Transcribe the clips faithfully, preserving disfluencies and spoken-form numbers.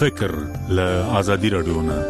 فکر له آزادي رادیو نه.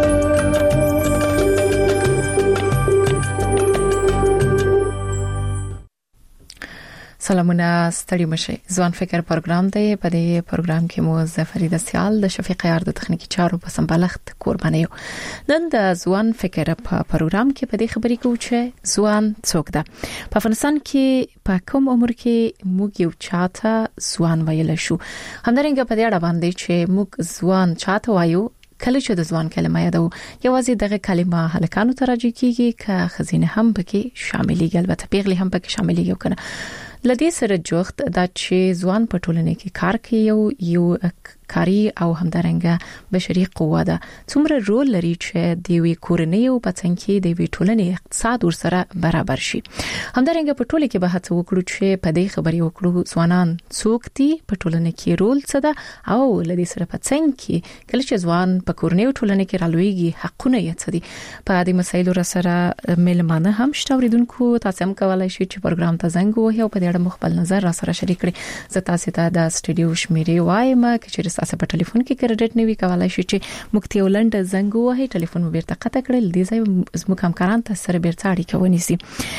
سلامونه، ستړي مشه. ځوان فکر پروګرام دی. په دې پروګرام کې مو زفرید سیال د شفیق یار د تخنیکی چارو په سمبالښت قرباني یو. نن د ځوان فکر په پروګرام کې په دې خبرې کوو چې ځوان څوک ده. په افغانستان کې په کوم عمر کې موږ یو چاته ځوان ویل شو. همدارنګه په دې اړه باندې چې موږ ځوان چاته وایو، کله چې د ځوان کلمه یادو، یوازې دغه کلمه هلکانو ته راځي کیږي که خزینه هم پکې شاملېږي، البته پیغلي هم پکې شاملېږي کنه. لدې سره جوخت دا چې ځوان په ټولنه کې کار کوي، یو یو کاری او همدارنګه بشري قوه ده. څومره رول لري چې د وی کورنۍ او پڅنګي د وی ټولنې اقتصاد ورسره برابر شي. همدارنګه په ټوله کې به هڅه وکړو چې په دې خبرې وکړو ځوانان څوک دي، په ټولنه کې رول څه ده، او لدې سره پڅنګي کله چې ځوان په کورنۍ او ټولنه کې رالويږي حقونه یې څه دي. په دې مسایلو سره ملمانه هم شتوریدونکو تاسو هم کولای شئ چې پروګرام ته زنګ ووهئ او په دې اړه مخبل نظر را سره شریک کړئ. زه تاسو ته د استودیو شمیرې وایم چې تاسو په ټلیفون کې کریډټ نیوي کولای شئ چې مکتیو لند زنګ ووهئ، ټلیفون مو بیرته قطع کړئ، دې ځای زموږ همکاران تاسو سره بیرته اړیکه ونیسي.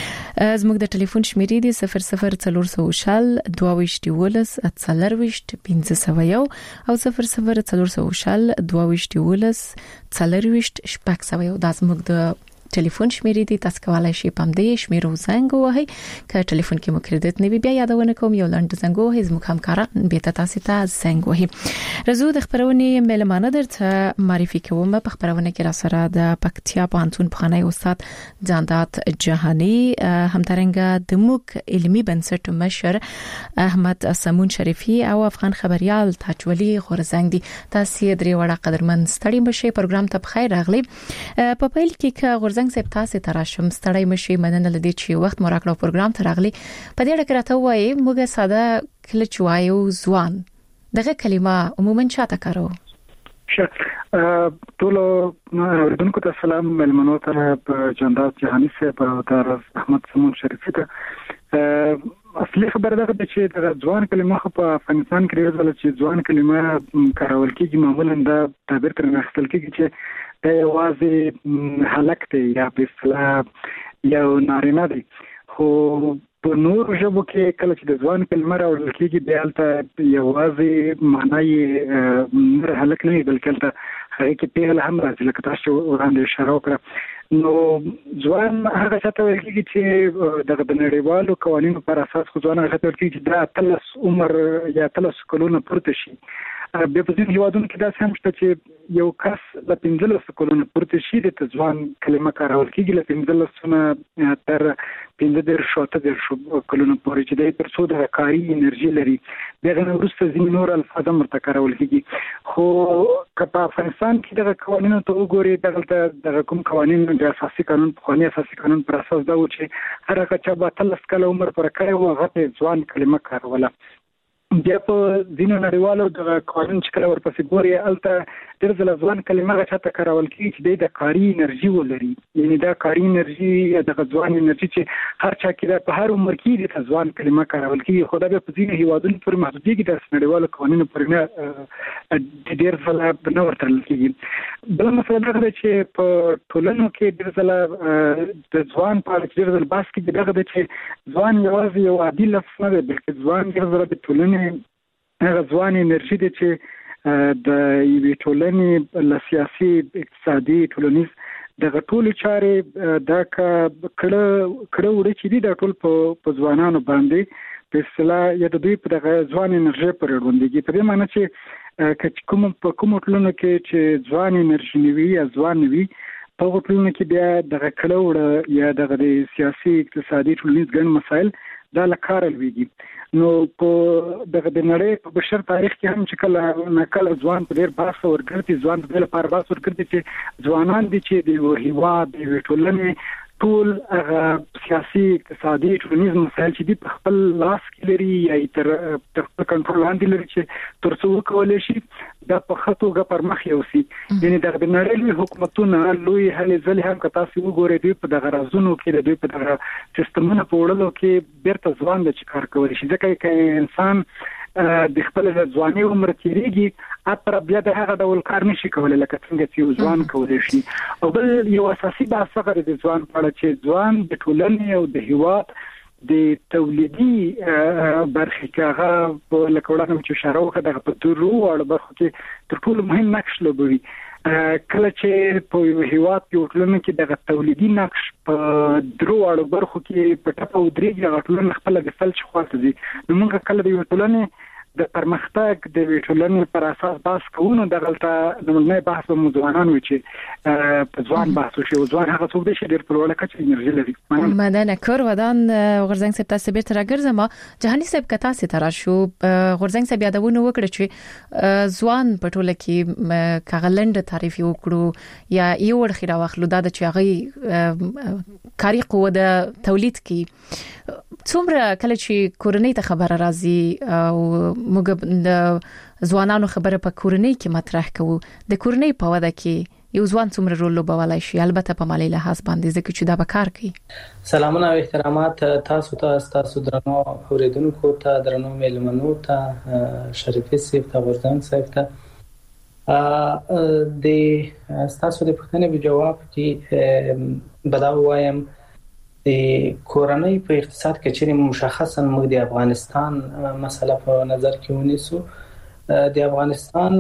زموږ د ټلیفون شمیرې دي صفر صفر څلور سوه شل دوه ویشت ولس څلور ویشت پنځه سوه یو او صفر صفر څلور سوه شل دوه ویشت ولس څلور ویشت شپږ سوه یو. دا زموږ د ټلیفون شمیرې دي، تاسو کولای شئ په دې شمیرو زنګ ووهئ. که ټلیفون کې مو کریډټ نه وي، بیا یادونه کوم یو لنډ زنګ ووهئ، زموږ همکاران به تاسو ته زنګ ووهي. رزو د خبرونې ملمانه درته معرفي کوم. په خبرونه کې را سره د پکتیا پوهنتون پخوانی استاد جاندات جهانی، همدارنګه د موږ علمي بنسټ مشر احمد سمون شریفي او افغان خبريال تاجولي غورزنګ دي. تاسو درې وړه قدرمن ستړي مشه، پروګرام ته بخیر راغلي. په پیل کې که غورزنګ څنګه سپ تاسو تراشم ستړی مشي، مننه لدی چې وخت مو راکړو پروګرام ته راغلي. په دې اړه راته وایي موږ ساده کله چې وایو ځوان، دغه کلمه عموما چاته کارو؟ ش ټول اوریدونکو ته سلام، ملمنو ته جاندات جهانی صاحب او د احمد سمون شریفي ته. اصلي خبره ده چې د ځوان کلمه په افغانستان کې راځي چې ځوان کلمه کارول کېږي، معمولا د تعبیر تر نخستل کېږي چې دا یوازې هلک دی یا په اصطلاح یو نارینه دی. خو په نور ژبو کې کله چې د ځوان کلمه راوړل کېږي، بیا هلته یوازې معنی نر هلک نه وي، بلکې هلته هغې کې پیغله هم راځي، لکه تاسو وړاندې اشاره وکړه. نو ځوان هغه چاته ویل کېږي چې دغه د نړیوالو قوانینو پر اساس خو ځوان هغه ته ویل کېږي چې دا اتلس عمر یا اتلس کلونه پورته شي. بیا په ځینو هیوادونو کې داسې هم شته چې یو کس له پنځلسو کلونو پورته شي د ځوان کلمه کارول کېږي، له پنځلسو نه تر پنځه دېرشو اته دېرشو کلونو پورې چې دی تر څو د کاري انرژي لري. بیا هغه وروسته ځینې نور الفاظ هم ورته کارول کېږي. خو که په افغانستان کې دغه قوانینو ته وګورئ، دغلته دغه کوم قوانین د اساسي قانون پخواني اساسي قانون پر اساس دا و چې هر هغه چا به اتلس کاله عمر پوره کړی و، هغه ته ځوان کلمه کاروله. بیا په ځینو نړیوالو دغه قانون چې کله ورپسې ګوري، هلته ډېر ځله ځوان کلمه هغه چاته کارول کېږي چې دی د کاري انرژي ولري، یعنې دا کاري انرژي یا دغه ځوان انرژي چې هر چا کې ده په هر عمر کې دې ته ځوان کلمه کارول کېږي. خو دا بیا په ځینو هیوادونو پورې محدودېږي، داسې نړیوالو قوانینو پورې نه ډېر ځله نه ورتړل کېږي. بله مسله دغه ده چې په ټولنو کې ډېر ځله د ځوان په اړه چې ډېر ځله بحث کېږي، دغه ده چې ځوان یوازې یو عادي لفظ نه دی، بلکې ځوان ډېر ځله د ټولنې هغه ځوان انرژي دی چې د یوې ټولنې له سیاسي، اقتصادي، ټولنیز دغه ټولې چارې دا کړه کړه وړه چې دي دا ټول په ځوانانو باندې په اصطلاح یا د دوی په دغه ځوان انرژي پورې اړوندېږي. په دې معنی چې که کوم په کومو ټولنو کې چې ځوان انرژي نه وي یا ځوان نه وي، په هغو ټولنو کې بیا دغه کړه وړه یا دغه د سیاسي، اقتصادي، ټولنیز ګڼ مسایل دا له کاره لوېږي. نو په دغه د نړۍ په بشر تاریخ کې هم چې کله نه کله ځوان په ډېر بحث ورګرځي، ځوان په دې لپاره بحث ورګرځي چې ځوانان دي چې د یو هېواد، د یوې ټولنې ټول هغه سیاسي، اقتصادي، ټولنیز مسایل چې دي په خپل لاس کې لري یا تر تر خپل کنټرول لاندې لري، چې تر څو وکولی شي دا په ښه توګه پر مخ یوسي. یعنې دغه د نړۍ لوی حکومتونه، لوی هلې ځلې هم که تاسو وګورئ، دوی په دغه رازونو کې د دوی په دغه سیستمونو په وړلو کې بیرته ځوان دی چې کار کولی شي. ځکه که انسان د خپل ځواني عمر تیریږي اتر بیا د هغه ډول کار نشي کولای لکه څنګه چې ځوان کولای شي. او بل یو اساسي بحث هغه د ځوان په اړه چې ځوان د ټولنې او د هیواد د تولیدي برخې کاغه لکه وړاندې چې اشاره وکړه دغه په درو او برخو کې تر ټولو مهم نقش لوبوي. کله چې په یو هیواد کې ټولنه کې دغه تولیدي نقش په درو اړو برخو کې په ټاپه او درېږي ټولنه خپل د فلج خواته دي. نو موږ کله د یو ټولنې د پرمختګ د ټولنې پر اساس بحث کوو نو دغلته د ملي بحث په موضوعانو چې په ځوان بحث وشي او ځوان هغه څوک دی چې ډېر په لوړه کچه انرژي لري. مدنه کور ودان غورزنګ صاحب تاسو به تر ګرځم جهاني صاحب کتا سي تر شو غورزنګ صاحب یادونه وکړه چې ځوان په ټوله کې کاغلند تعریف وکړو یا یو ورخي راوخلو د چې هغه کاری قوه د تولید کې څومره کله چې کورنۍ ته خبره راځي او موږ د ځوانانو خبره په کورنۍ کې مطرح کوو د کورنۍ په وده کې یو ځوان څومره رول لوبولای شي البته په مالي لحاظ باندې ځکه چې دا به کار کوي. سلامونه او احترامات تاسو ته تاسو درنو اوریدونکو ته درنو مېلمنو ته شریفي صاحب ته غورځنګ صاحب ته د تاسو د پوښتنې په جواب کې بداو وایم د کورنۍ په اقتصاد کې چې مشخصا موږ د افغانستان مسله په نظر کې ونیسو. د افغانستان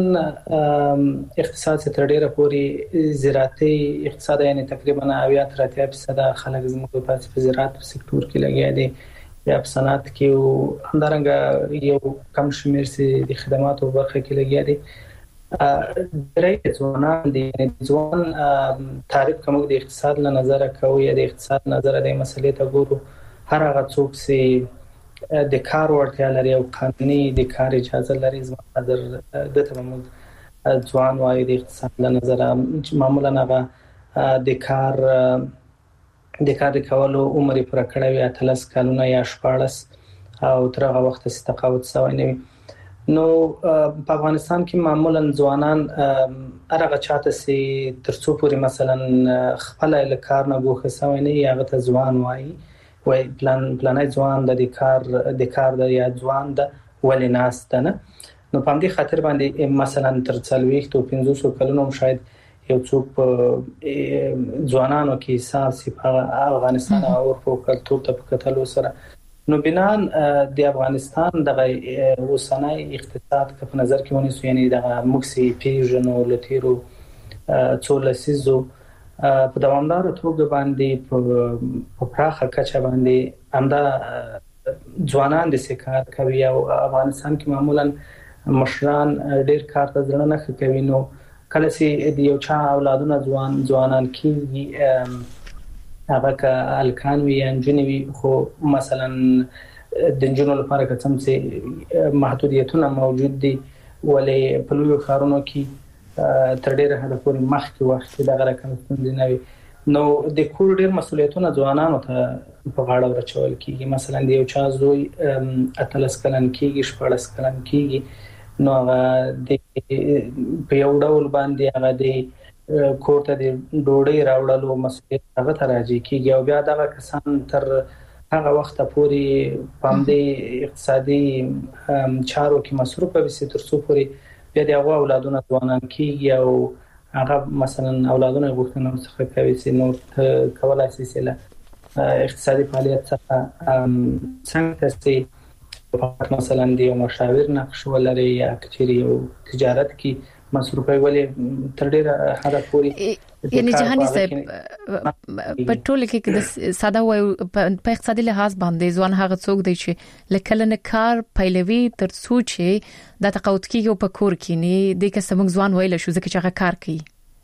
اقتصاد څخه تر ډیره پورې زراعتي اقتصاد یعنی تقریبا اویا تر اتیا فیصد خلک زموږ په زراعت سکتور کې لګیا دي یا په صنعت کې او همدارنګه یو کم شمیر سي د خدماتو برخه کې لګیا دي. درې ځوانان دي ځوان تعریف کوم د اقتصاد له نظر کوي یا د اقتصاد نظر د مسلې ته ګورو هر هغه څوک چې د کار ورته لري او قانوني د کار اجازه لري زما نظر د ته ځوان وايي د اقتصاد له نظر معمولا هغه د کار د کار کولو عمر پر کړه وي اتلس کلونه یا شپاړس او تر هغه وخت استقامت سوی نه وي. نو په افغانستان کې معمولا ځوانان هغه چاته سي ترڅو پورې مثلا خپل له کار نه ګوښه سوی نه هغه ته ځوان وایي وای پلان پلانای ځوان د کار د کار د یا ځوان د ولې ناس ته نه. نو په دې خاطر باندې مثلا تر څلويخ او پنځوس کلونو شاید یو څوک ځوانانو کې احساس په افغانستان او په کلتور ته په کتلو سره نو بنان د افغانستان د اوسنۍ اقتصاد په نظر کې ونیسو یعنی د مکسي پیژنو لتیرو څولسیزو په دوامدار توګه باندې په پراخه کچه باندې همدا ځوانان د سکار کوي او افغانستان کې معمولا مشران ډیر کار ته ځړنه نه کوي. نو کله چې د یو چا اولادونه ځوان ځوانان کیږي هغه ک الکان وی انجنوي خو مثلا د انجنونو لپاره کوم څه محدودیتونه موجود دي ولې په لوی خارونو کې تر ډیره حد پورې مخکې وخت دغه رقم ستونزې نه وي. نو د کور ډیر مسولیتونه ځوانانو ته په غاړه ورچول کیږي. مثلا د یو چا زوی اتلس کلن کیږي شپاړس کلن کیږي نو هغه د په یو ډول باندې هغه د کوټه د ډوډۍ راوړلو مسئله هغه ته راځي کیږي او بیا دغه کسان تر هغه وخت پورې پاندې اقتصادي چارو کې مصروف وي تر څو پورې بیا د هغه اولادونه ځوانان کیږي او هغه مثلا اولادونه غوښتنه څخه کوي چې نو کولای شي چې اقتصادي فعالیت څخه څنګه چې مثلا د مشاور نقش ولري یا کچري او تجارت کې مصروفه ولې تر ډیره حد پورې یعنی جهاني صاحب په ټول کې د ساده وای په اقتصادي لحاظ باندې ځوان هغه څوک دی چې لکه نه کار پیلوي تر څو چې د تقاعد کېږي په کور کې نه د کسمګ ځوان ویل شو ځکه چې هغه کار کوي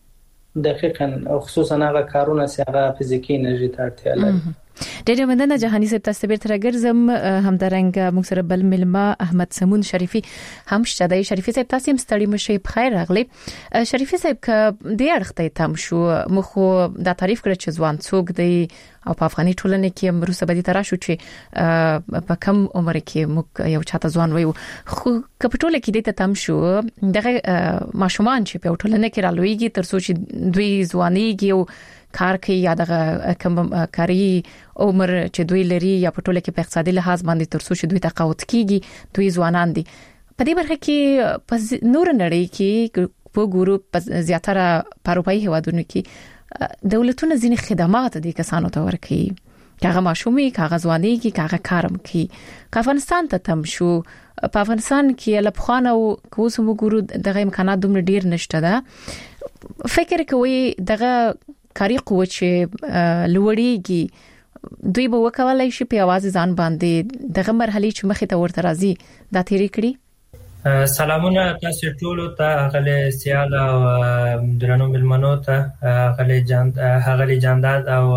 دقیقاً خصوصا هغه کارونه چې هغه فزیکی انرژي ته اړتیا لري. ډېر مننه جهاني صاحب تاسو به تر ګرځم همدارنګ موږ سره بل ملما احمد سمون شریفي هم شته. شریفي صاحب تاسو هم ستړي مشه په خیر راغلی. شریفي صاحب ک د اړخته تم شو مخ دا تعریف کړ چې ځوان څوک دی او په افغاني ټولنه کې هم روسه بدی تراشو چې په کم عمر کې موږ یو چاته ځوان وایو خو کپټوله کې د تم شو دغه ماشومان چې په ټولنه کې رالويږي تر څو چې دوی ځوانيږي او کار کوي یا دغه کم کاری عمر چې دوی لري یا په ټوله کې په اقتصادي لحاظ باندې تر څو چې دوی تقاعد کیږي دوی ځوانان دي په دې برخه کې په نور نړۍ کې په ګورو په زیاتره پاروپایي هوادونو کې دولتونه ځینې خدمات دي کسانو ته ورکوي کاغه ماشومي کاغه ځواني کې کاغه کارم کې افغانستان ته تم شو په افغانستان کې لپخانه او کوسمو ګورو دغه امکانات دومره ډیر نشته ده فکر کوي دغه کاری قوت چې لوړیږي دوی به وکولای شي په आवाज ځان باندې دغه مرحله چې مخې ته ورته راځي دا تیری کړی سلامونه تاسو ټول ته غلې سیال او درنو ملمنو ته غلې جاند غلې جانداد او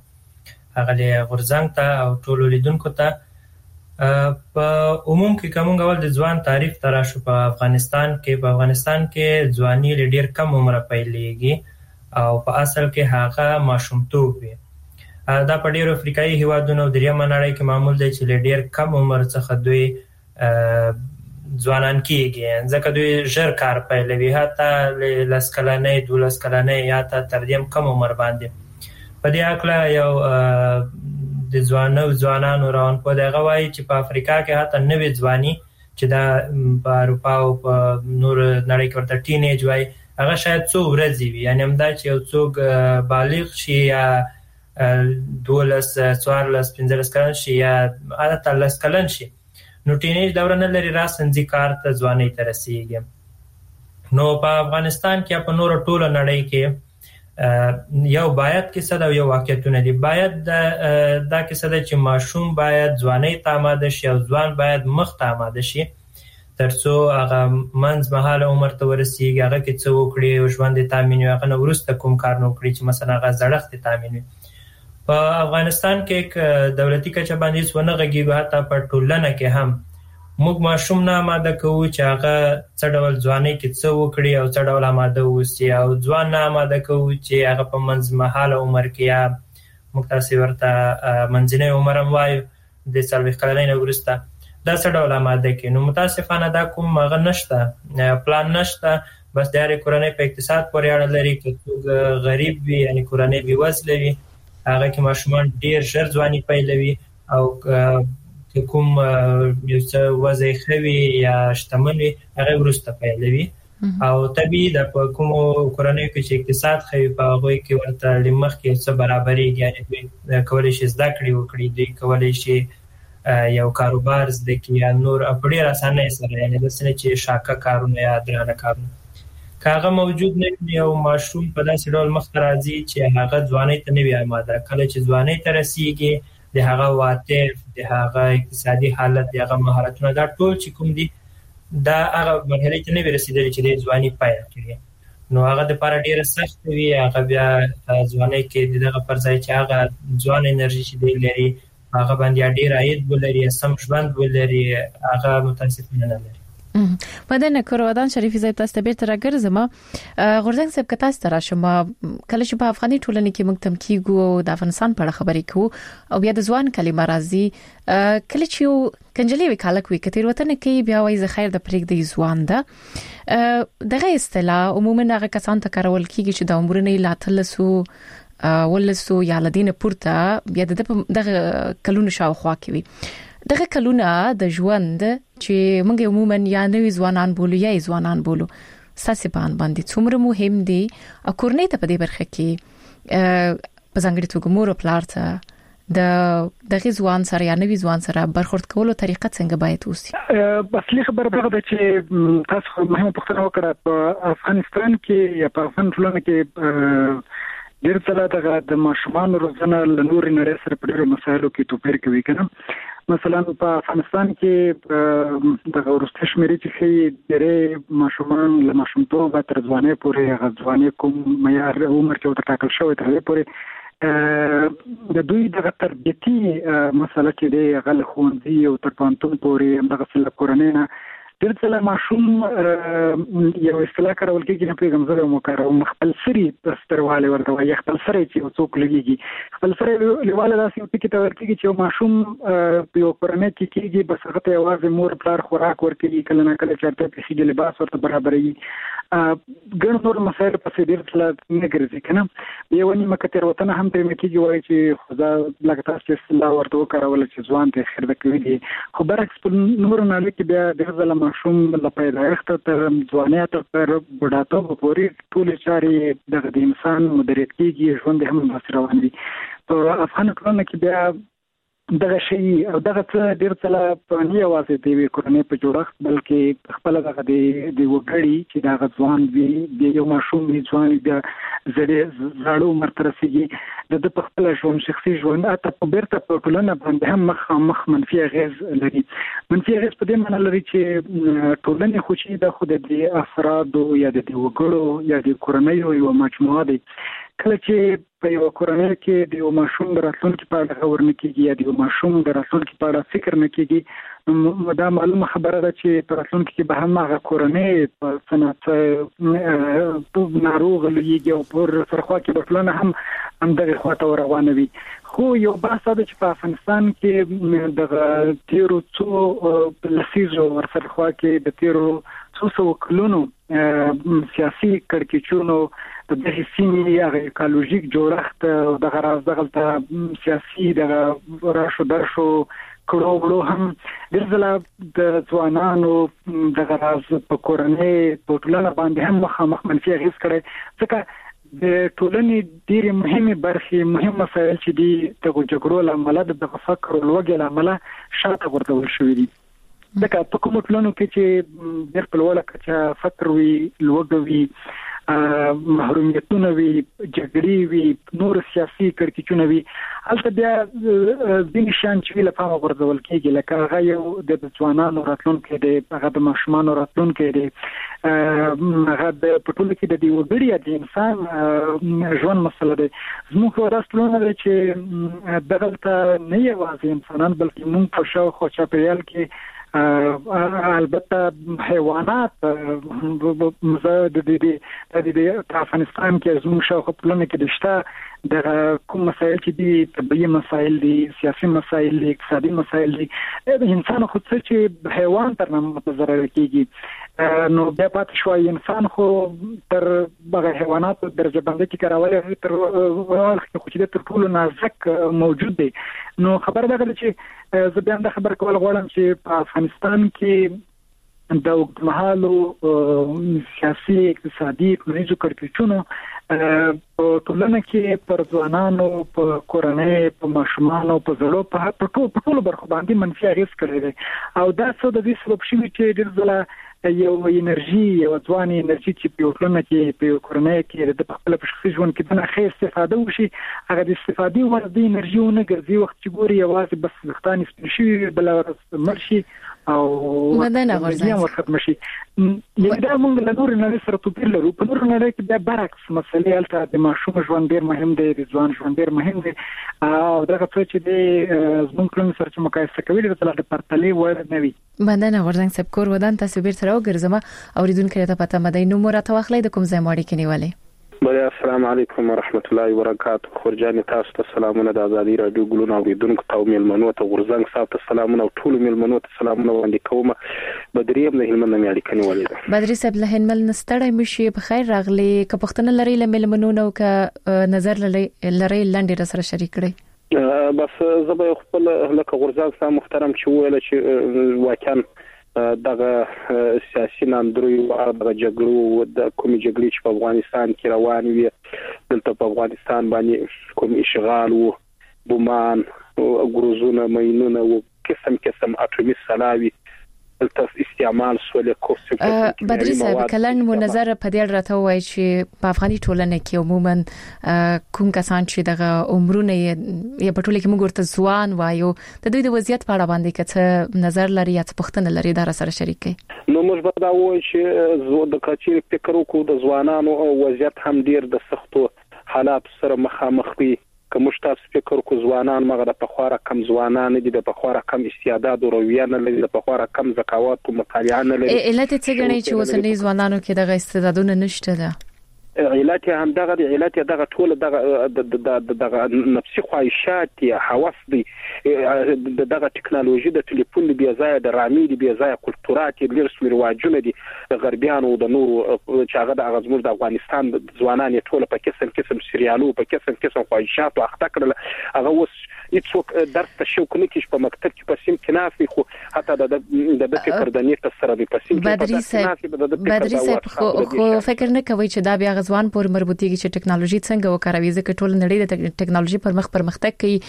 غلې غرزنګ ته او ټول لیدونکو ته په عموم کې کوم غول د ځوان تعریف ترا شو په افغانستان کې په افغانستان کې ځواني ډیر کم عمر پیلېږي او په اصل کې هغه ماشومتوب وي دا په ډیرو افریقایي هیوادونو د ریمه نړۍ کې معمول دی چې ډیر کم عمر څخه دوی ځوانان کېږي ځکه دوی ژر کار پیلوي حتی لس کلنې دولس کلنې یا تر دې کم عمر باندې په دې اړه یو د ځوانو ځوانانو روان په دغه وایي چې په افریقا کې حتی نوې ځواني چې دا په اروپا او په نور نړۍ کې ورته ټینیج وایي هغه شاید څو ورځې وي یعنی همدا چې یو څوک بالغ شي یا دولس څوارلس پنځلس کلن شي یا حتی لس کلن شي نو ټینیج دوره نه لري راسنځي کار ته ځواني ته رسیږي نو په افغانستان کې په نور ټوله نړۍ کې یو باید کې صد او یو واقعیتونه دي باید دا کې صد چې ماشوم باید ځواني ته آماده شي او ځوان باید مخ ته آماده شي ترڅو هغه منځ مهاله عمر ته ورسیږي هغه کې څه وکړي او ژوند تامین وي هغه ورسته کوم کار نو کړی چې مثلا هغه زړښت تامین وي په افغانستان کې دولتي کچه باندې څونه غږیږي حتی په ټولنه کې هم موږ ماشوم نه آماده کوو چې هغه څه ډول ځواني کې څه وکړي او څه ډول آماده وسی او ځوان نه آماده کوو چې هغه په منځ مهاله عمر کې یا موږ تاسو ورته منځنی عمر هم وایو د څلوېښت کلنۍ نه وروسته دا څه ډول آماده کې نو متاسفانه دا کوم هغه نشته پلان نشته بس د هرې کورنۍ په اقتصاد پورې اړه لري که غریب وي یعنی کورنۍ بې وزله وي هغه کې ماشومان ډیر ژر ځواني پیلوي او که کوم یو څه وضع ښه وي یا شتمن وي هغه وروسته پیلوي او طبیعي ده په کومو کورنیو کې چې اقتصاد ښه وي په هغوی کې ورته له مخکې څه برابرېږي یعنې دوی کولی شي زده کړې وکړي دوی کولی شي یو کاروبار زده کړي یا نور په ډېر اسانۍ سره یعنې داسې نه چې شاکه کارونه یا درانه کارونه که هغه موجود نه وي یو ماشوم په داسې ډول مخته راځي چې هغه ځوانۍ ته نه وي آماده کله چې ځوانۍ ته رسیږي د هغه عواطف د هغه اقتصادي حالت د هغه مهارتونه دا ټول چې کوم دي دا هغه مرحلې ته نه وي رسېدلي چې د ځواني پیل کړي نو هغه دپاره ډېره سخته وي هغه بیا ځوانۍ کې د دغه پر ځای چې هغه ځوان انرژي چې دی لري هغه باندې ډېر عاید ولري سم ژوند ولري هغه متاسفانه نه لري مدنه کروادان شریفی زای تاسو ته بیرته راګرځم غورځنګ صاحب کتا ستاره شما کله چې په افغاني ټولنه کې موږ تم کیږو د افغانستان په اړه خبرې کوو او بیا د ځوان کلمه راځي کله چې کنجلې وکالک وي کتیر وطن کې بیا وایي ز خیر د پرېګ د ځوان ده دغه اصطلاح عموما هغه کسان ته کارول کیږي چې د عمرونه لا تلسو ولسو یا لدین پورته بیا دغه کلونه شاوخوا کوي دغه کلونه د ژوند چې موږ عموما یا نوې ځوانان بولو یا ځوانان بولو ساسي باندې څومره مهم دي او کورنۍ ته په دې برخه کې په ځانګړي توګه مور او پلار ته د دغه ځوان سره یا نوې ځوان سره برخورد کولو طریقه څنګه باید اوسي اصلي خبره دا ده چې تاسو مهمه پوښتنه وکړه په افغانستان کې یا په افغان ټولنه کې ډېر څه د ماشومان روزنه له نورې نړۍ سره په ډېرو مسایلو کې توپیر کوي کنه مثلا په افغانستان کې د وروستي شمیرې چې ښیي ډېری ماشومان له ماشومتوبه تر ځوانۍ پورې هغه ځوانۍ کوم معیار عمر چې ورته ټاکل شوی تر هغې پورې د دوی دغه تربیتي مسله چې دی هغه له ښوونځي او تر پوهنتون پورې همدغسې له کورنۍ نه ډېر څه ماشوم یو اصطلاح کارول کېږي نه پیغام زره مو کاروم خپل سری سترواله ورته وایي خپل سره چې څوک لګيږي خپل سره لیواله داسې یو ټکی ته ورکېږي چې ماشوم په یو کورنۍ کې کېږي بس هغه ته یوازې مور پلار خوراک ورکوي کله نه کله چارته پیسې لباس ورته برابرېږي ګڼ نور مسایل په ډېر څه نه ګرځي کنه یو نیمه کتر وطن هم پرې مکیږي وایي چې خدا لکه تاسو چې اصطلاح ورته وکارول چې ځوان ته خیر کوي دي خو برعکس په نور نه لکه بیا د ځل ماشوم له پیدایښت تر ځوانیت تر بډاتوب پورې ټول چاري د انسان مدیریت کیږي ژوند هم مسیر روان دي په افغان ټولنه کې بیا دغه شی او دغه څه ډیر څه په نه یوازې دی کورنۍ په جوړښت بلکې خپل دغه دی د وګړي چې دغه ځوان وي د یو ماشوم وي ځوان بیا زړې زړو مرترسيږي د په خپل ژوند شخصي ژوند اته په بیرته په ټولنه باندې هم مخ مخ منفي اغیز لري منفي اغیز په دې معنی لري چې ټولنه خوشي د خود د افراد یا د وګړو یا د کورنۍ یو مجموعه دي کله چې په یو کورنۍ کې د یو ماشوم د راتلونکي په اړه خبر نه کیږي یا د یو ماشوم د راتلونکي په اړه فکر نه کیږي دا معلومه خبره ده چې په راتلونکي کې به هم هغه کورنۍ په صنعت ناروغ لږیږي او پر سرخوا کې په ټولنه هم همدغه خواته روانه وي خو یو بحث ده چې په افغانستان کې د تیرو څو لسیزو ورسره کې د تیرو څو سو کلونو سیاسي کړکېچونو د دې سیمې هغه اکولوژیک جوړښت د غراز دغه سیاسي د راشو درشو کړو وړو هم ډېر د ځوانانو د غراز په کورنۍ په ټولنه باندې هم مخامخ منفي اغېز کړی ځکه د ټولنې ډېرې مهمه برخې مهم مسایل چې دي د جګړو لامل د فقر او لوږې لامل شاته ورته شوې دي ځکه په کوم ټولنو کې چې ډېر په لوړه کچه فقر وي لوږه وي محرومیتونه وي جګړې وي نور سیاسي کړکېچونه وي هلته بیا ځینې شیان چې له پامه غورځول کېږي لکه هغه یو د ځوانانو راتلونکی دی هغه د ماشومانو راتلونکی دی هغه په ټوله کې د دې وګړي یا د انسان ژوند مسله دی زموږ ورځ ټولنه ده چې دغلته نه یوازې انسانان بلکې موږ په شاوخوا چاپېریال کې البته حیوانات مزه د دې د افغانستان کې زموږ شاوخوا ټولنه کې دشته د کوم مسایل چې دي طبيعي مسایل دي سیاسي مسایل دي اقتصادي مسایل دي د انسان خو څه چې حیوان تر نه متضرر کیږي نو بیا پاتې شوی انسان خو تر هغه حیواناتو درجه بندي کې کارولې تر ورخه خو چې تر ټولو نازک موجود دی نو خبر ده چې زه بیا د خبر کول غواړم چې په افغانستان کې د اوږدمهالو سیاسي اقتصادي ټولنیزو کړکېچونو په ټولنه کې پر ځوانانو په کورنۍ په ماشومانو په زړو په ټولو برخو باندې منفي اغېز کړی دی او دا څه د دې سبب شوی چې ډېر ځله یو انرژي یو ځواني انرژي چې په ټولنه کې په کورنۍ کې د خپل په شخصي ژوند کې د ښه استفاده وشي هغه د استفادې ور د انرژي ونه ګرځي وخت چې ګوري یوازې بس وختاني سپیشي بل مرشي او مدنه ورځي ختم شي یوه دا موږ له نور نه سره توپیر لرو په نور نه کې بیا برعکس مسلې البته د ماشوم ژوند ډیر مهم دی د ځوان ژوند ډیر مهم دی او دا څه چې د زموږ کلن سره چې مقایسه کوي د تل د پرتلې ور نه وي مدنه ورځنګ سب کور ودان تاسو بیرته راوګرځم اوریدونکو ته پته مده نو مرته واخلې د کوم ځای ماړي کې نیولې بله السلام علیکم ورحمت الله وبرکاته خورجان تاسو ته سلامونه د ازادي رادیو ګلونو اوریدونکو ته میلمنو ته غورځنګ صاحب ته سلامونه او ټول میلمنو ته سلامونه وړاندې کوم بدریم د هلمند مې اړیکه نیولې ده بدري صاحب له هلمند نستړی مشي په خیر راغلي که پښتنه لري له میلمنو نو که نظر لري لري لاندې سره شریک کړي بس زه به خپل لکه غورځنګ صاحب محترم چې ویل چې واقعا دغه سیاسي ناندروي او د جګړو د کومي جګړې چې په افغانستان کې روان وي دلته په افغانستان باندې کوم اشغال او بومان او ګروزونه ماينونه او قسم قسم اټومي سلاوي دلته استعمال سولې کوڅه بدري صاحب کلن مو نظر په دې راته وای چې په افغاني ټولنه کې عموما کوم کسان چې دغه عمرونه یې په ټوله کې موږ ورته ځوان وایو د دوی د وضعیت په اړه باندې کڅ نظر لري یا څه پوښتنه لري دا سره شریک کړي نو موږ به دا وایو چې زو د کچې فکر وکړو د ځوانانو او وضعیت هم ډیر د سختو حالات سره مخامخ وي کوم تاسو فکر کو ځوانان مغه د پخواره کم ځوانان دي د پخواره کم استعداد او رویه نه لري د پخواره کم ذکاوت او مطالعه نه لري علت څه غني چې وسنۍ ځوانانو کې دغه استعدادونه نشته ده علت هم دغه د علت دغه ټول دغه دغه نفسي خواهشات یا حواس دي دغه ټکنالوژي د ټلیفون د بیازای د رامي د بیازای کلتورات د لرسمي رواجونه دي غربيانو د نور چې هغه د غزمور د افغانستان د ځوانان ټول په قسم قسم سریالو په قسم قسم خواهشات او اخته کړل هغه وس هیڅوک درس ته شوق نه کیږي په مکتب کې په سیم کې نافي خو حتی د د د فکر د نیت سره د پسیم کې بدري صاحب خو فکر نه کوي چې دا بیا غزوان پورې مربوطيږي چې ټکنالوژي څنګه وکاروي ځکه ټول نړۍ د ټکنالوژي پر مخ پرمختګ کوي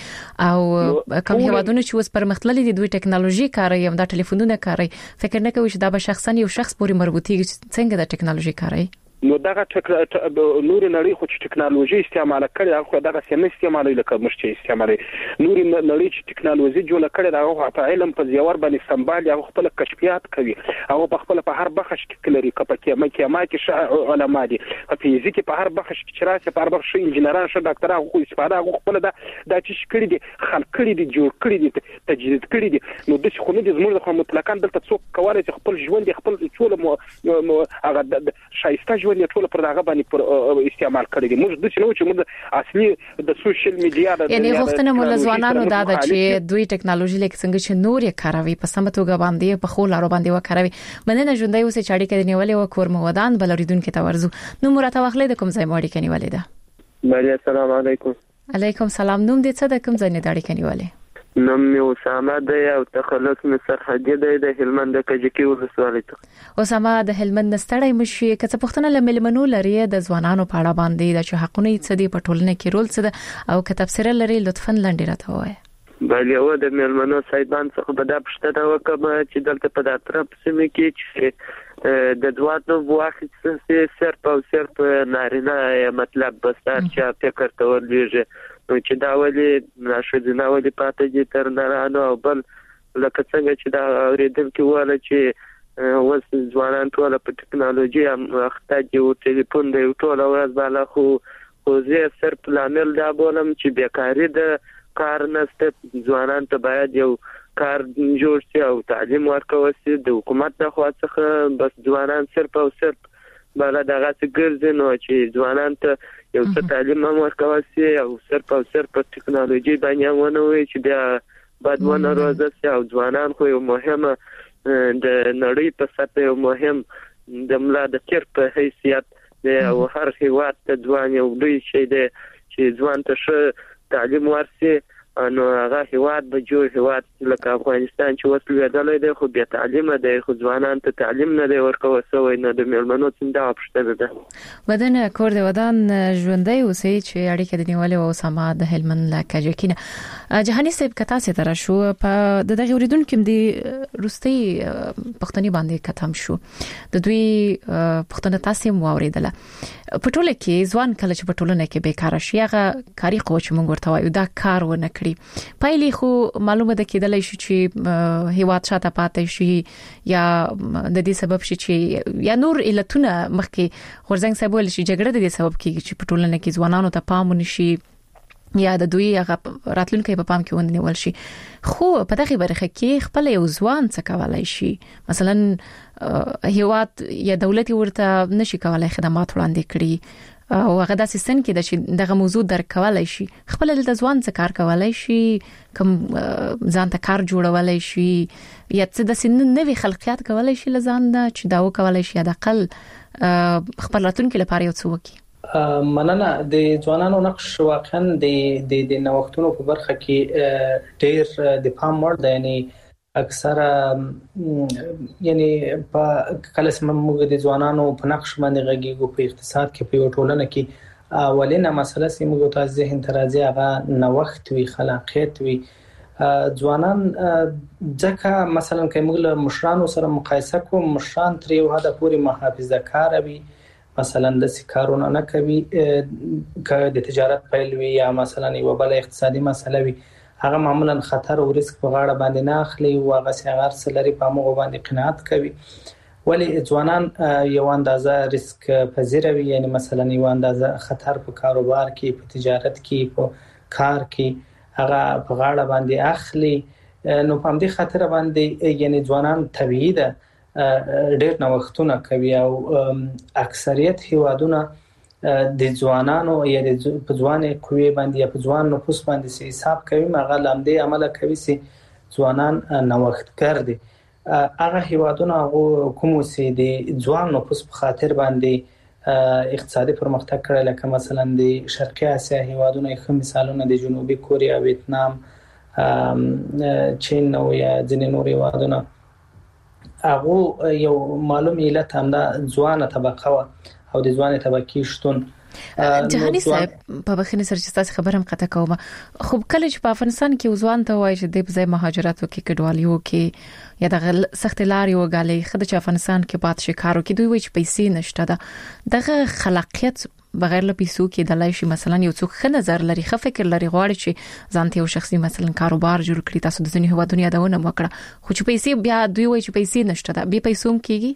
او کوم هیوادونه چې اوس پرمختللي دي دوی ټکنالوژي کاروي هم دا ټلیفونونه کاروي فکر نه کوي چې دا به شخصا یو شخص پورې مربوطيږي څنګه د ټکنالوژي کاروي نو دغه نور نړۍ خو چې ټکنالوژي استعمال کړي هغه دغه سم استعمالوي لکه مشته استعمالوي نور نړۍ چې ټکنالوژي جوړه کړي دا هغه په علم په زیور باندې سمبال هغه خپل کشفیات کوي هغه په خپل په هر بخش کې لري کپه کې مکه ما کې علماء دي په فزیک په هر بخش کې چرته په هر بخش انجنیران شه ډاکټر هغه استفاده هغه خپل دا د چې کړي دي خلق کړي دي جوړ کړي دي تجدید کړي دي نو د خو نه دي زموږ خو مطلقاً دلته څوک کولای چې خپل ژوند خپل ټول هغه شایسته ژوند ټول پر هغه باندې پر استعمال کړی دي موږ د څه نو چې اصلي د سوشل میډیا د یعنی غوښتنه مول ځوانانو دا د چې دوی ټکنالوژي لیک څنګه چې نور یې کاروي په سم توګه باندې په خو لارو باندې وکاروي مننه ژوندۍ اوسې چاړي کې نیولې او کور مودان بلریدونکو ته ورزو نو مرته واخلې د کوم ځای ماړي کې نیولې ده بله السلام علیکم علیکم سلام نوم دې څه د کوم ځای نه داړي کې نیولې نوم می اسامه دی او تخلص می سرحدي دی د هلمند د کجکی ولسوالۍ ته اسامه د هلمند نستړی مشي که څه پښتنه لملمنو لري د ځوانانو په اړه باندې د چې حقونه یې څه دی په ټولنه کې رول څه ده او کتاب سره لري لطفا لاندې راته وایي بله او د ملمنو سایبان څخه به د پښتنه وکم چې دلته په داترپ سیمه کې چې د دواتو واخت څه صرف او صرف نارینه مطلب بستر چې فکر کول لږه چې دا ولي ناشدینه ولي پاتې دي تر نارانو او بل لکه څنګه چې دا اوریدل کې واله چې وس ځوانان ټول په ټکنالوژي اخته دي او ټلیفون دی ټول ورځ بالا خو خو زه صرف لامل دا بولم چې بیکاری د کار نسته ځوانان ته باید یو کار جوړ شي او تعلیم ورکول شي د حکومت د خوا څخه بس ځوانان صرف او صرف بالا دغه څه ګرځي نو چې ځوانان ته یو څه تعلیم هم ورکول شي او صرف او صرف په ټکنالوژي باندې ونه وي چې بیا بعد ونه روزه او ځوانان خو یو مهمه د نړۍ په سطح یو مهم د ملا د چیر په حیثیت د هر هیواد ته ځوان یو دوی شي د چې ځوان ته ښه تعلیم ورسي نو هغه هیواد به جوړ هیواد لکه افغانستان چې وسلو یادلې ده خو بیا تعلیم ده خو ځوانان ته تعلیم نه دی ورکول شوی نه د ملمنو څنګه اپشته ده ودان کور د ودان ژوندۍ اوسې چې اړیکه د نیولې او سما د هلمند لا کجکینه جهاني صاحب کتا سي تر شو په د دغه اوریدونکو د روستي پښتني باندې کتم شو د دوی پښتنه تاسو مو اوریدله په ټوله کې ځوان کله چې په ټولنه کې بیکار شي هغه کاری قوت چې مونږ ورته وایو دا کار ونه کړی پایلې خو معلومه ده کېدلای شي چې هیواد شاته پاتې شي یا د دې سبب شي چې یا نور علتونه مخکې ورزنګ صاحب ول شي جګړه د دې سبب کیږي چې په ټولنه کې ځوانانو ته پام ونشي یا د دوی هغه راتلونکي په پام کې ونیول شي خو په دغه برخه کې خپل یو ځوان څه کولای شي مثلا هیواد یا دولت ورته نشي کولای خدمات وړاندې کړي او هغه د سیستم کې د چې دغه موضوع درک کولای شي خپل د ځوان څخه کار کولای شي کوم ځان ته کار جوړولای شي یا څه د سن نوې خلقیات کولای شي لزان دا چې دا وکولای شي د اقل خپل راتلونکي لپاره یو څه وکړي مننه د ځوانانو نقش واقعا د د د نوښتونو په برخه کې ډېر د پام وړ دی یعنی اکثره یعنی په کله سم موږ د ځوانانو په نقش باندې غږیږو په اقتصاد کې په ټولنه کې اولینه مسله چې موږ ته ذهن ترازی هغه نوښت وی خلاقیت وی ځوانان ځکه مثلا که موږ له مشرانو سره مقایسه کوو مشران تر یو حد پورې محافظه کار وي مثلا د سکارونه نه کوي که د تجارت پیل وي یا مثلا یو بل اقتصادي مسله وي هغه معمولا خطر او ریسک په غاړه باندې نه اخلي او هغه څنګه سلري په موږ باندې قناعت کوي ولی ځوانان یو اندازه ریسک پذیر وي یعنی مثلا یو اندازه خطر په کاروبار کې په تجارت کې په کار کې هغه په غاړه باندې اخلي. نو په دې خاطر باندې یعنی ځوانان طبيعي ده ډېر نوښتونه کوي او اکثریت هیوادونه د ځوانانو یا د ځوانې قوی باندې یا په ځوان نفوس باندې حساب کوي مغه لامدې عمله کوي چې ځوانان نوښتګر دي. هغه هیوادونه کوم چې د ځوان نفوس په خاطر باندې اقتصادي پرمختګ کړی لکه مثلا د شرقي اسیا هیوادونه ښه مثالونه د جنوبي کوریا، ویتنام، چین او یا ځینې نور هیوادونه هغه یو معلوم علت هم دا ځوانه طبقه او د ځوانه طبقه شتون. جهاني صاحب په بخښنې سره چې تاسو خبرم قطع کوم خو کله چې په افغانستان کې ځوان ته وایي چې د ځای مهاجرت وکړي کډوالیو کې یا د سخت لاري وګالي خدای چې افغانستان کې پات شکارو کې دوی وایي چې پیسې نشته ده دغه خلاقیت بغیر له پیسو کې د لای شي مثلا یو څوک ښه نظر لري ښه فکر لري غواړي چې ځانته یو شخصي مثلا کاروبار جوړ کړي تاسو د ځینې هوا دنیا دونه وکړه خو چې پیسې بیا دوی وایي چې پیسې نشته ده به پیسوم کېږي.